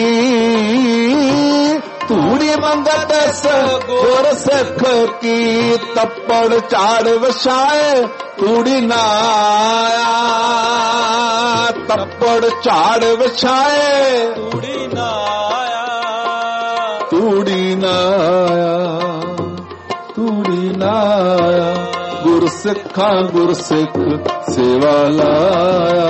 ਧੂੜੀ ਮੰਗਤ ਤਿਸ ਗੁਰ ਸਿੱਖ ਕੀ। ਤੱਪੜ ਝਾੜ ਵਛਾਏ ਧੂੜੀ ਨਾ ਆਇਆ, ਤੱਪੜ ਝਾੜ ਵਛਾਏ ਧੂੜੀ ਨਾ ਆਇਆ, ਧੂੜੀ ਨਾ ਆਇਆ, ਧੂੜੀ ਨਾ ਆਇਆ। ਗੁਰ ਸਿੱਖਾਂ ਗੁਰ ਸਿੱਖ ਸੇਵਾ ਲਾਇਆ,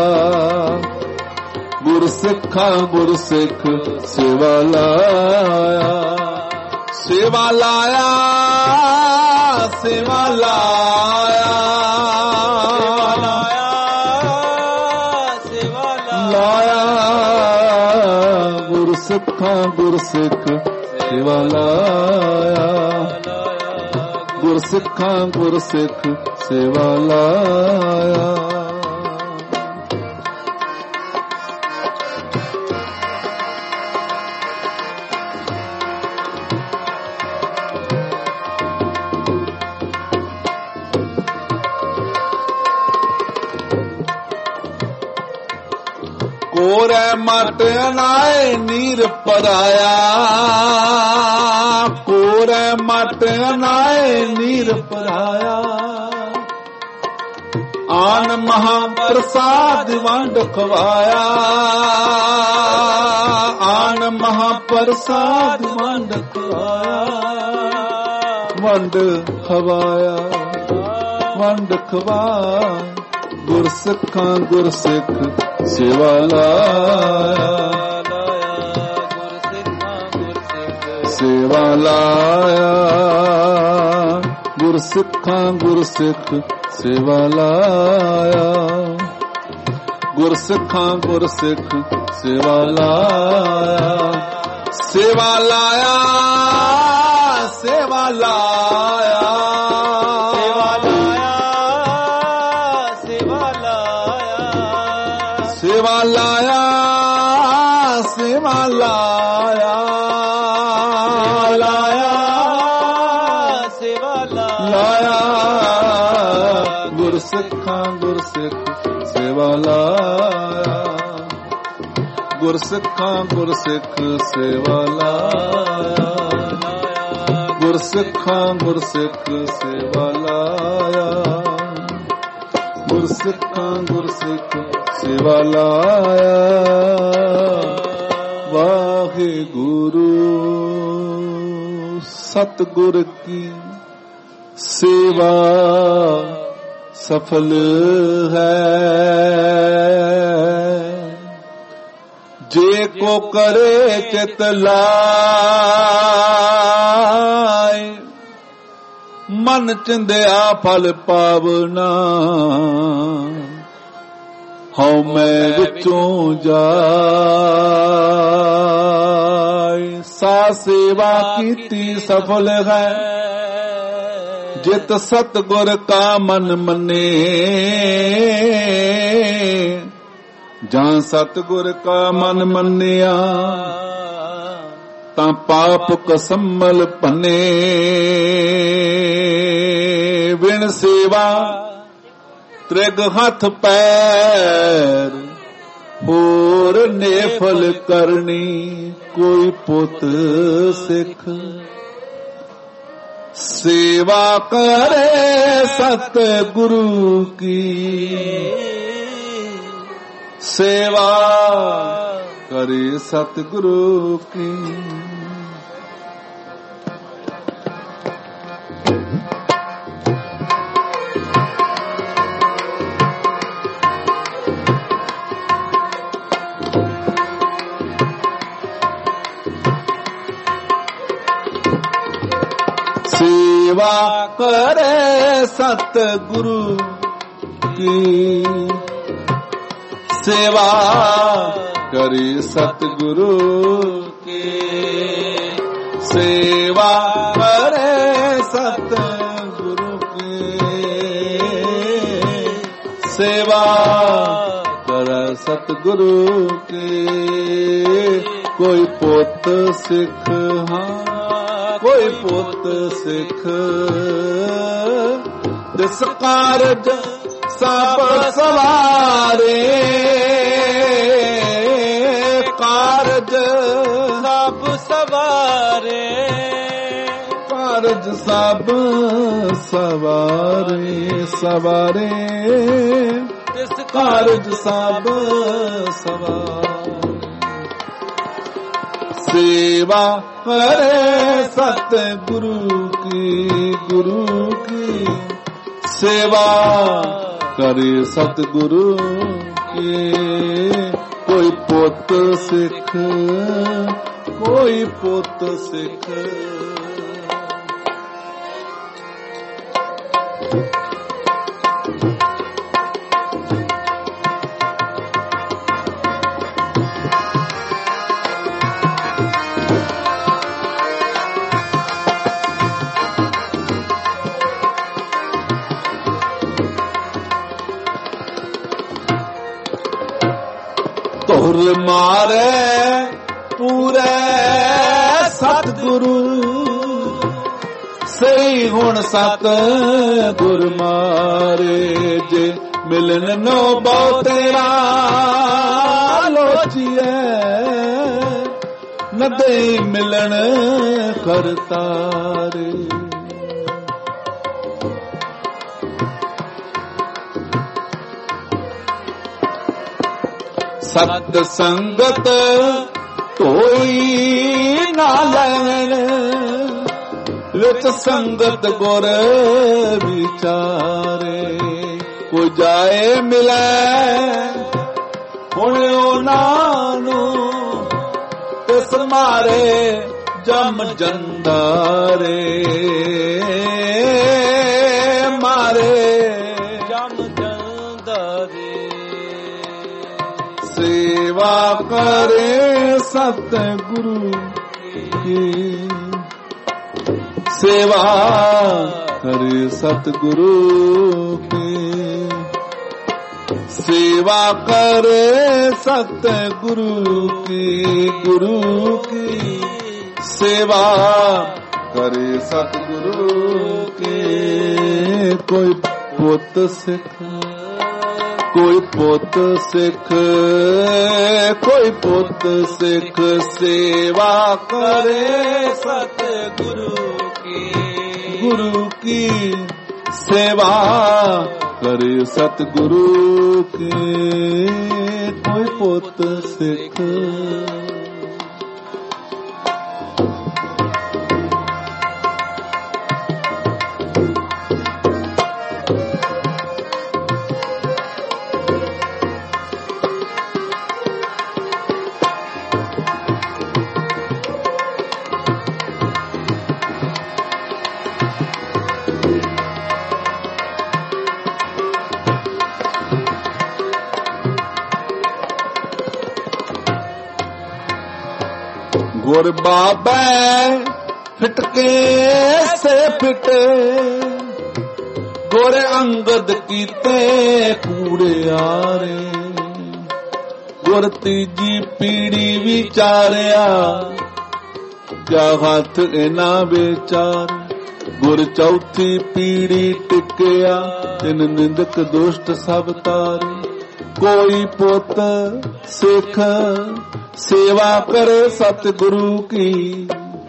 ਗੁਰ ਸਿੱਖਾਂ ਗੁਰ ਸਿੱਖ ਸੇਵਾ ਲਾਇਆ। ਸੇਵਾ ਲਾਇਆ, ਸੇਵਾ ਲਾਇਆ, ਸੇਵਾ ਲਾਇਆ। ਗੁਰ ਸਿੱਖਾਂ ਗੁਰ ਸਿੱਖ ਸੇਵਾ ਲਾਇਆ, ਗੁਰ ਸਿੱਖਾਂ ਗੁਰ ਸਿੱਖ ਸੇਵਾ ਲਾਇਆ। ਕੋਰੇ ਮਟ ਅਨਾਏ ਨੀਰ ਪਰਾਇਆ, ਕੋਰੇ ਮਟ ਅਨਾਏ ਨੀਰ ਪਰਾਇਆ। ਆਨ ਮਹਾ ਪ੍ਰਸਾਦ ਵੰਡ ਖਵਾਇਆ, ਆਨ ਮਹਾ ਪ੍ਰਸਾਦ ਵੰਡ ਖਵਾਇਆ। ਵੰਡ ਖਵਾਇਆ, ਵੰਡ ਖਵਾਇਆ। ਗੁਰ ਸਿੱਖਾਂ ਗੁਰ ਸਿੱਖ ਸੇਵਾ ਲਾਇਆ, ਗੁਰ ਸਿੱਖਾਂ ਗੁਰ ਸਿੱਖ ਸੇਵਾ ਲਾਇਆ। ਗੁਰ ਸਿੱਖਾਂ ਗੁਰ ਸਿੱਖ ਸੇਵਾ ਲਾਇਆ, ਗੁਰ ਸਿੱਖਾਂ ਗੁਰ ਸਿੱਖ ਸੇਵਾ ਲਾਇਆ। ਸੇਵਾ ਲਾਇਆ, ਸੇਵਾ ਲਾਇਆ, ਸੇਵਾ ਲਾਇਆ, ਸੇਵਾ ਲਾਇਆ, ਲਾਇਆ, ਸੇਵਾ ਲਾਇਆ। ਗੁਰ ਸਿੱਖਾਂ ਗੁਰ ਸਿੱਖ ਸੇਵਾ ਲਾਇਆ, ਗੁਰ ਸਿੱਖਾਂ ਗੁਰ ਸਿੱਖ ਸੇਵਾ ਲਾਇਆ, ਗੁਰ ਸਿੱਖਾਂ ਗੁਰ ਸਿੱਖ ਸੇਵਾ ਲਾਇਆ, ਗੁਰ ਸਿੱਖਾਂ ਗੁਰ ਸਿੱਖ ਸੇਵਾ ਲਾਇਆ। ਵਾਹਿਗੁਰੂ ਸਤਿਗੁਰ ਕੀ ਸੇਵਾ सफल है। जे को करे चित लाए, मन चिंदया फल पावना। हौ मैं विचों जाए, सा सेवा कीती सफल है। जित सतगुर का मन मने, जहां सतगुर का मन मनिया, ता पाप कसमल पने। बिन सेवा त्रिग हथ पैर, होर नेफल करनी कोई पुत सिख। सेवा करे सतगुरु की, सेवा करे सतगुरु की। सेवा करे सतगुरु की, सेवा करे सतगुरु की। सेवा करे सतगुरु की, सेवा करे सतगुरु की। कोई पुत सिख, हाँ कोई पुत सिख, जिस कारज सब सवारे। कारज सब सवारे, कारज सब सवारे। सवारे जिस कारज सब सवारे। सेवा करे सतगुरु की, गुरु की। सेवा करे सतगुरु की। कोई पुत सिख, कोई पुत सिख। तुर मारे पूरे सतगुरु, सही गुण सतगुर मारे। जे मिलन नो बहु तेरा लोचिए, न दे मिलन करतारे। सत संगत कोई ना लैन, विच संगत गुर विचारे। कोई जाए मिले हुण उनानू, तिस मारे जम जंदारे। मारे जम जंदारे। सेवा करे सतगुरु की, सेवा करे सतगुरु की। सेवा करे सतगुरु की, गुरु की। सेवा करे सतगुरु की। कोई पुत सिख, कोई पुत सिख, कोई पुत सिख। सेवा करे सतगुरु की, गुरु की। सेवा करे सतगुरु की। कोई पुत सिख। ਗੁਰ ਬਾਬੈ ਫਿਟਕੇ ਸੇ ਫਿਟੇ, ਗੁਰ ਅੰਗਦ ਕੀਤੇ ਕੂੜਿਆਰੇ। ਗੁਰ ਤੀਜੀ ਪੀੜੀ ਵਿਚਾਰਿਆ, ਕਿਆ ਹੱਥ ਇਹਨਾਂ ਵਿਚਾਰ। ਗੁਰ ਚੌਥੀ ਪੀੜੀ ਟਿਕਿਆ, ਤਿਨ ਨਿੰਦਕ ਦੁਸ਼ਟ ਸਭ ਤਾਰੇ। ਕੋਈ ਪੁੱਤ ਸਿੱਖ ਸੇਵਾ ਕਰੇ ਸਤਿਗੁਰੂ ਕੀ,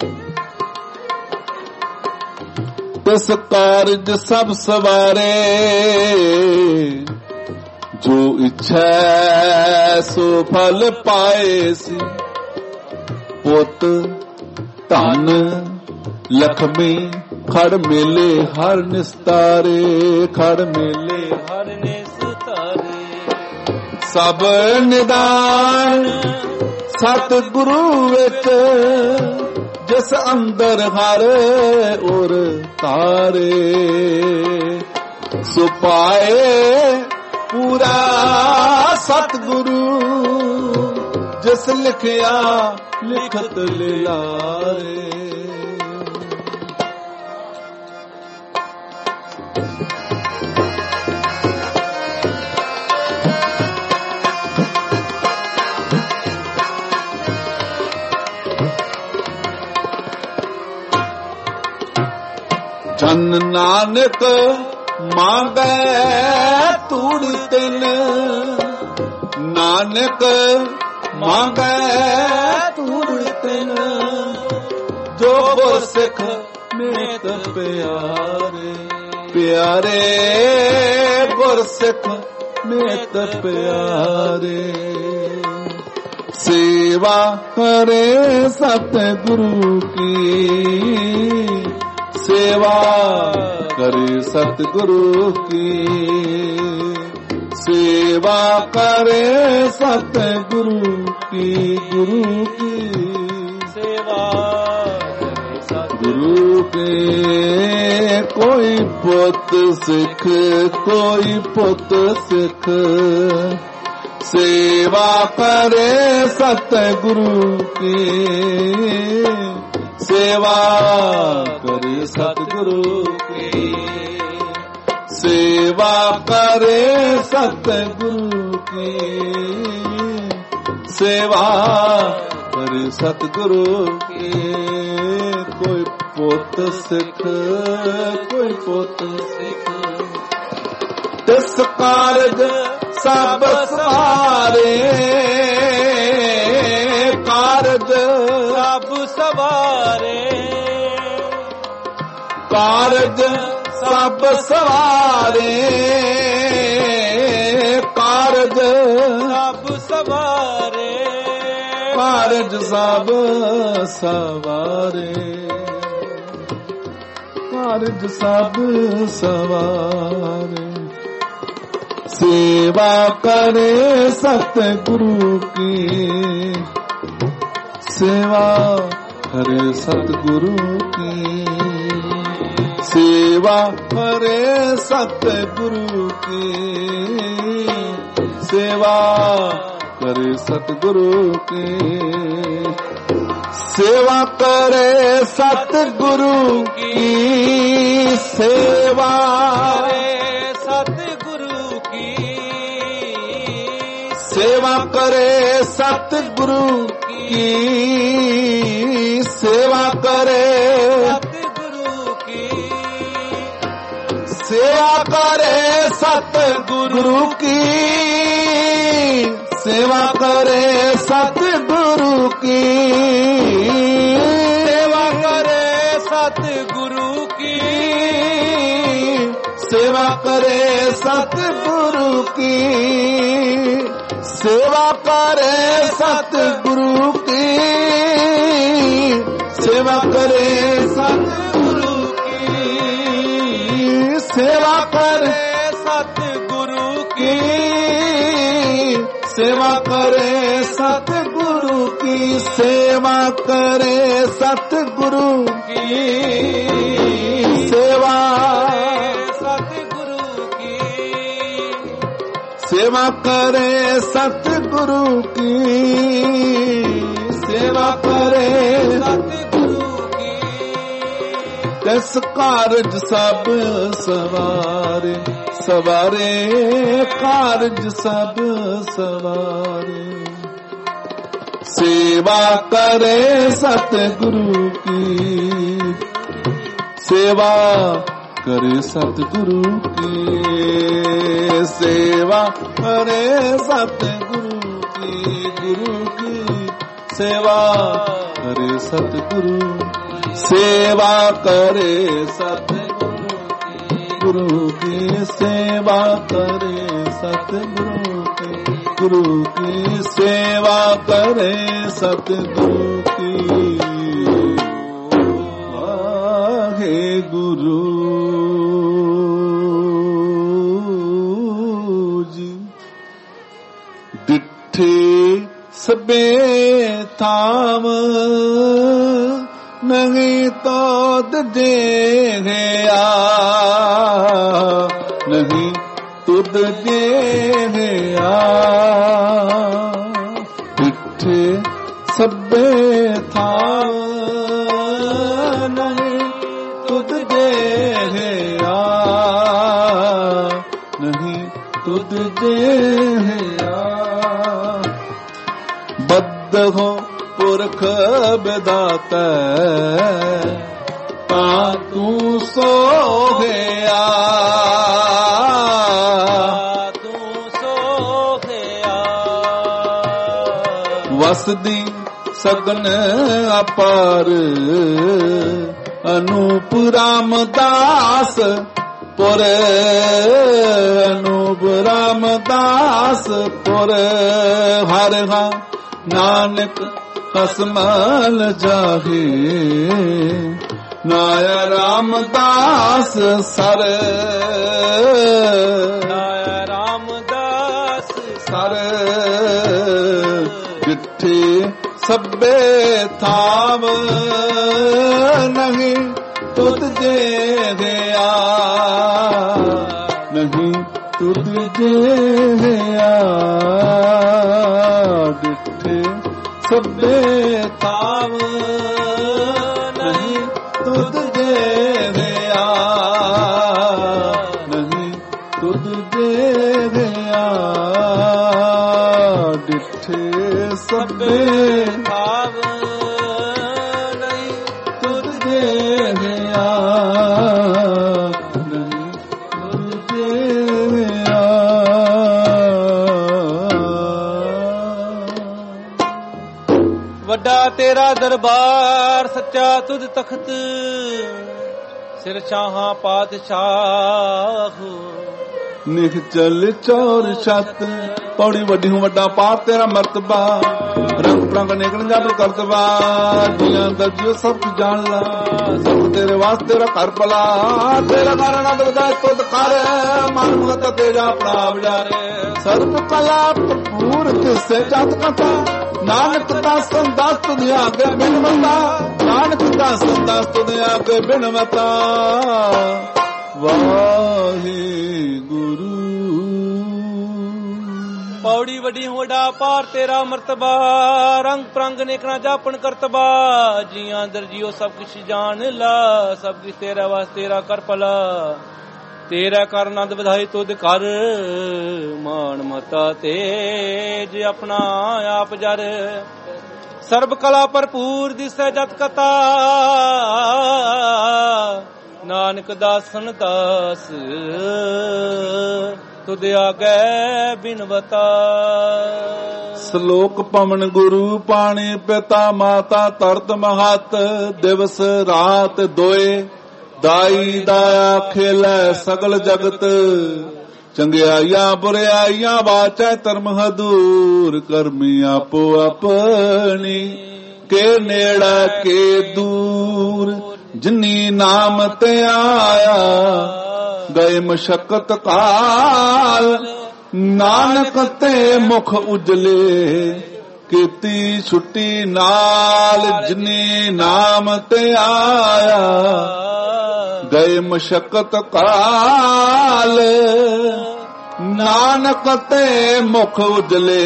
ਤਿਸ ਕਾਰਜ ਸਭ ਸਵਾਰੇ। ਜੋ ਇੱਛਾ ਸੋ ਫਲ ਪਾਏ ਸੀ, ਪੁੱਤ ਧਨ ਲਖਮੀ ਖੜ ਮੇਲੇ ਹਰ ਨਿਸਤਾਰੇ। ਖੜ ਮੇਲੇ ਹਰ ਨਿਸਤਾਰੇ। ਸਭ ਨਿਦਾਨ ਸਤਿਗੁਰੂ ਵਿੱਚ, ਜਿਸ ਅੰਦਰ ਹਰ ਔਰ ਤਾਰੇ। ਸੋ ਪਾਏ ਪੂਰਾ ਸਤਿਗੁਰੂ, ਜਿਸ ਲਿਖਿਆ ਲਿਖਤ ਲਿਲਾਰੇ। ਜਨ ਨਾਨਕ ਮੰਗੈ ਤੂੜ ਤਿਨ, ਨਾਨਕ ਮੰਗੈ ਤੂੜ ਤਿਨ। ਜੋ ਗੁਰ ਸਿੱਖ ਮੇਤ ਪਿਆਰੇ, ਪਿਆਰੇ ਗੁਰ ਸਿੱਖ ਮੇਤ ਪਿਆਰੇ। ਸੇਵਾ ਕਰੇ ਸਤਿਗੁਰੂ ਕੀ, ਸੇਵਾ ਕਰੇ ਸਤਿਗੁਰੂ ਕੀ। ਸੇਵਾ ਕਰੇ ਸਤਿਗੁਰੂ ਕੀ, ਗੁਰੂ ਕੀ ਸੇਵਾ ਕਰੇ ਸਤਿਗੁਰੂ ਕੀ। ਕੋਈ ਪੁੱਤ ਸਿੱਖ, ਕੋਈ ਪੁੱਤ ਸਿੱਖ ਸੇਵਾ ਕਰੇ ਸਤਿਗੁਰੂ ਕੀ। ਸੇਵਾ ਕਰੇ ਸਤਿਗੁਰੂ ਕੀ, ਸੇਵਾ ਕਰੇ ਸਤਿਗੁਰੂ ਕੀ। ਸੇਵਾ ਕਰੇ ਸਤਿਗੁਰੂ ਕੀ। ਕੋਈ ਪੁੱਤ ਸਿੱਖ, ਕੋਈ ਪੁੱਤ ਸਿੱਖ ਤਿਸ ਕਾਰਜ ਸਭ ਸਵਾਰੇ। ਕਾਰਜ ਸਭ ਸਵਾਰੇ। ਕਾਰਜ ਸਭ ਸਵਾਰੇ। ਕਾਰਜ ਸਭ ਸਵਾਰੇ। ਕਾਰਜ ਸਭ ਸਵਾਰੇ। ਕਾਰਜ ਸਭ ਸਵਾਰੇ। ਸੇਵਾ ਕਰੇ ਸਤਿਗੁਰੂ ਕੀ। ਸੇਵਾ ਕਰੇ ਸਤਿਗੁਰੂ ਕੀ। ਸੇਵਾ ਕਰੇ ਸਤਿਗੁਰੂ ਕੀ। ਸੇਵਾ ਕਰੇ ਸਤਿਗੁਰੂ ਕੀ। ਸੇਵਾ ਕਰੇ ਸਤਿਗੁਰੂ ਕੀ। ਸੇਵਾ ਕਰੇ ਸਤਿਗੁਰੂ ਕੀ। ਸੇਵਾ ਕਰੇ ਸਤਿਗੁਰੂ ਕੀ। ਸੇਵਾ ਕਰੇ ਸਤਿਗੁਰੂ ਕੀ। ਸੇਵਾ ਕਰੇ ਸਤਿਗੁਰੂ ਕੀ। ਸੇਵਾ ਕਰੇ ਸਤਿਗੁਰੂ ਕੀ। ਸੇਵਾ ਕਰੇ ਸਤਿਗੁਰੂ ਕੀ। ਸੇਵਾ ਕਰੇ ਸਤਿਗੁਰੂ ਕੀ। ਸੇਵਾ ਕਰੇ ਸਤਿਗੁਰੂ ਕੀ। ਸੇਵਾ ਕਰੇ ਸਤਿਗੁਰੂ ਕੀ। ਸੇਵਾ ਕਰੇ ਸਤਿਗੁਰੂ ਕੀ। ਸੇਵਾ ਕਰੇ ਸਤਿਗੁਰੂ ਕੀ। ਸੇਵਾ ਕਰੇ ਸਤਿਗੁਰੂ ਕੀ। ਸੇਵਾ ਸਤਿਗੁਰੂ ਕੀ। ਸੇਵਾ ਕਰੇ ਸਤਿਗੁਰੂ ਕੀ। ਸੇਵਾ ਕਰੇ ਐਸ ਕਾਰਜ ਸਭ ਸਵਾਰੇ, ਸਵਾਰੇ ਕਾਰਜ ਸਭ ਸਵਾਰੇ। सेवा करे सतगुरु की, सेवा करे सतगुरु की, सेवा करे सतगुरु की, गुरु की सेवा करे सतगुरु, सेवा करे सतगुरु की, गुरु की सेवा करे सतगुरु की, गुरु की सेवा करे सतगुरु की। वाहे गुरु जी डिठे सबे थाम, नहीं तो दे गया, नहीं तुद दे गया। डिठे सबे थाम, नहीं तुद दे गया, नहीं तुद दे गया। बद्ध हो पुरख विधाता, ता तू सो गया, तू सो गया। वसदी सगन अपार, अनूप रामदास पुर, अनूप रामदास पुर। हर हा नानक कसमल जाहे, नाया रामदास सर, नाया रामदास सर। डिठे सबे थाम, नहीं तुद दे गया, नहीं तुद दे गया। डिठे सबे थाम, नहीं तुद दे गया, नहीं तुद दे गया। डिठे सबे थाम, नहीं तुद दे गया, नहीं तुद दे गया। ਵੱਡਾ ਤੇਰਾ ਦਰਬਾਰ ਸੱਚਾ ਤੁਧ ਤਖਤ, ਸਿਰ ਸ਼ਾਹਾਂ ਪਾਤਸ਼ਾਹ। ਨਿਖਚਲ ਚੌਰ ਛੱਤ, ਪੌੜੀ ਵੱਡੀ ਹੂੰ ਵੱਡਾ ਪਾਪ ਤੇਰਾ ਮਰਤਬਾ। ਰੰਗ ਪ੍ਰੰਗ ਨਿਕਲ ਜਾ ਕਰਤਬਾ, ਜੀਆਂ ਦਰਜੀਓ ਸਭ ਜਾਣ ਲਾ। ਸਭ ਤੇਰੇ ਵਾਸਤੇ ਤੇਰਾ ਘਰ ਭਲਾ, ਤੇਰਾ ਘਰ ਆਨੰਦ ਵਧਾਏ ਤੁਧ ਕਰ। ਮਨ ਮੁਕਤ ਤੇਰਾ ਆਪਣਾ ਵਿਚਾਰੇ, ਸਰਬ ਕਲਾ ਭਰਪੂਰ ਤਿਸੇ ਜਤ ਕਥਾ। ਨਾਨਕ ਦਾ ਸੰਦਾਸ ਤੁਧ ਆਗੇ ਬਿਨ ਮਤਾ, ਨਾਨਕ ਦਾ ਸੰਦਾਸ ਤੁਧ ਆਗੇ ਬਿਨ ਮਤਾ। ਵਾਹਿਗੁਰੂ। ਪੌੜੀ ਵੱਡੀ ਹੋੜਾ ਪਾਰ ਤੇਰਾ ਮਰਤਬਾ, ਰੰਗ ਪ੍ਰੰਗ ਨੇਕਣਾ ਜਾਪਣ ਕਰਤਬਾ। ਜੀਆਂ ਅੰਦਰ ਜੀਓ ਸਭ ਕੁਛ ਜਾਣ ਲਾ, ਸਭ ਕੁਛ ਤੇਰਾ ਵਾਸਤੇ ਤੇਰਾ ਕਰ ਭਲਾ। ਤੇਰਾ ਕਰ ਆਨੰਦ ਵਧਾਈ ਤੁਧ ਕਰ, ਮਾਨ ਮਤਾ ਤੇਜ ਆਪਣਾ ਆਪ ਜਰ। ਸਰਬ ਕਲਾ ਭਰਪੂਰ ਦਿਸੈ ਜਤ ਕਥਾ, ਨਾਨਕ ਦਾਸਨ ਦਾਸ ਤੁਧ ਆਗੇ ਬਿਨਵਤਾ। ਸ਼ਲੋਕ ਪਵਨ ਗੁਰੂ ਪਾਣੀ ਪਿਤਾ ਮਾਤਾ ਤਰਤ ਮਹਤ। ਦਿਵਸ ਰਾਤ ਦੋਏ ਦਾਈ ਦਾਇਆ ਖੇਲੇ ਸਗਲ ਜਗਤ। ਚੰਗਿਆਈਆਂ ਬੁਰਿਆਈਆਂ ਵਾਚੈ ਧਰਮ ਹਦੂਰ। ਕਰਮੀ ਆਪੋ ਆਪਣੀ ਕੇ ਨੇੜਾ ਕੇ ਦੂਰ। ਜਿਨੀ ਨਾਮ ਤੇ ਆਇਆ ਗਏ ਮਸ਼ਕਤ ਕਾਲ। ਨਾਨਕ ਤੇ ਮੁਖ ਉਜਲੇ ਕੀਤੀ ਛੁੱਟੀ ਨਾਲ। ਜਿਨੀ ਨਾਮ ਤੇ ਆਇਆ ਗਏ ਮਸ਼ਕਤ ਕਾਲ। ਨਾਨਕ ਤੇ ਮੁਖ ਉਜਲੇ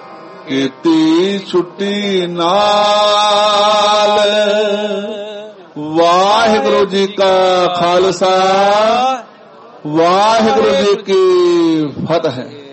ਕੀਤੀ ਛੁੱਟੀ ਨਾਲ। ਵਾਹਿਗੁਰੂ ਜੀ ਕਾ ਖਾਲਸਾ, ਵਾਹਿਗੁਰੂ ਜੀ ਕੀ ਫਤਿਹ।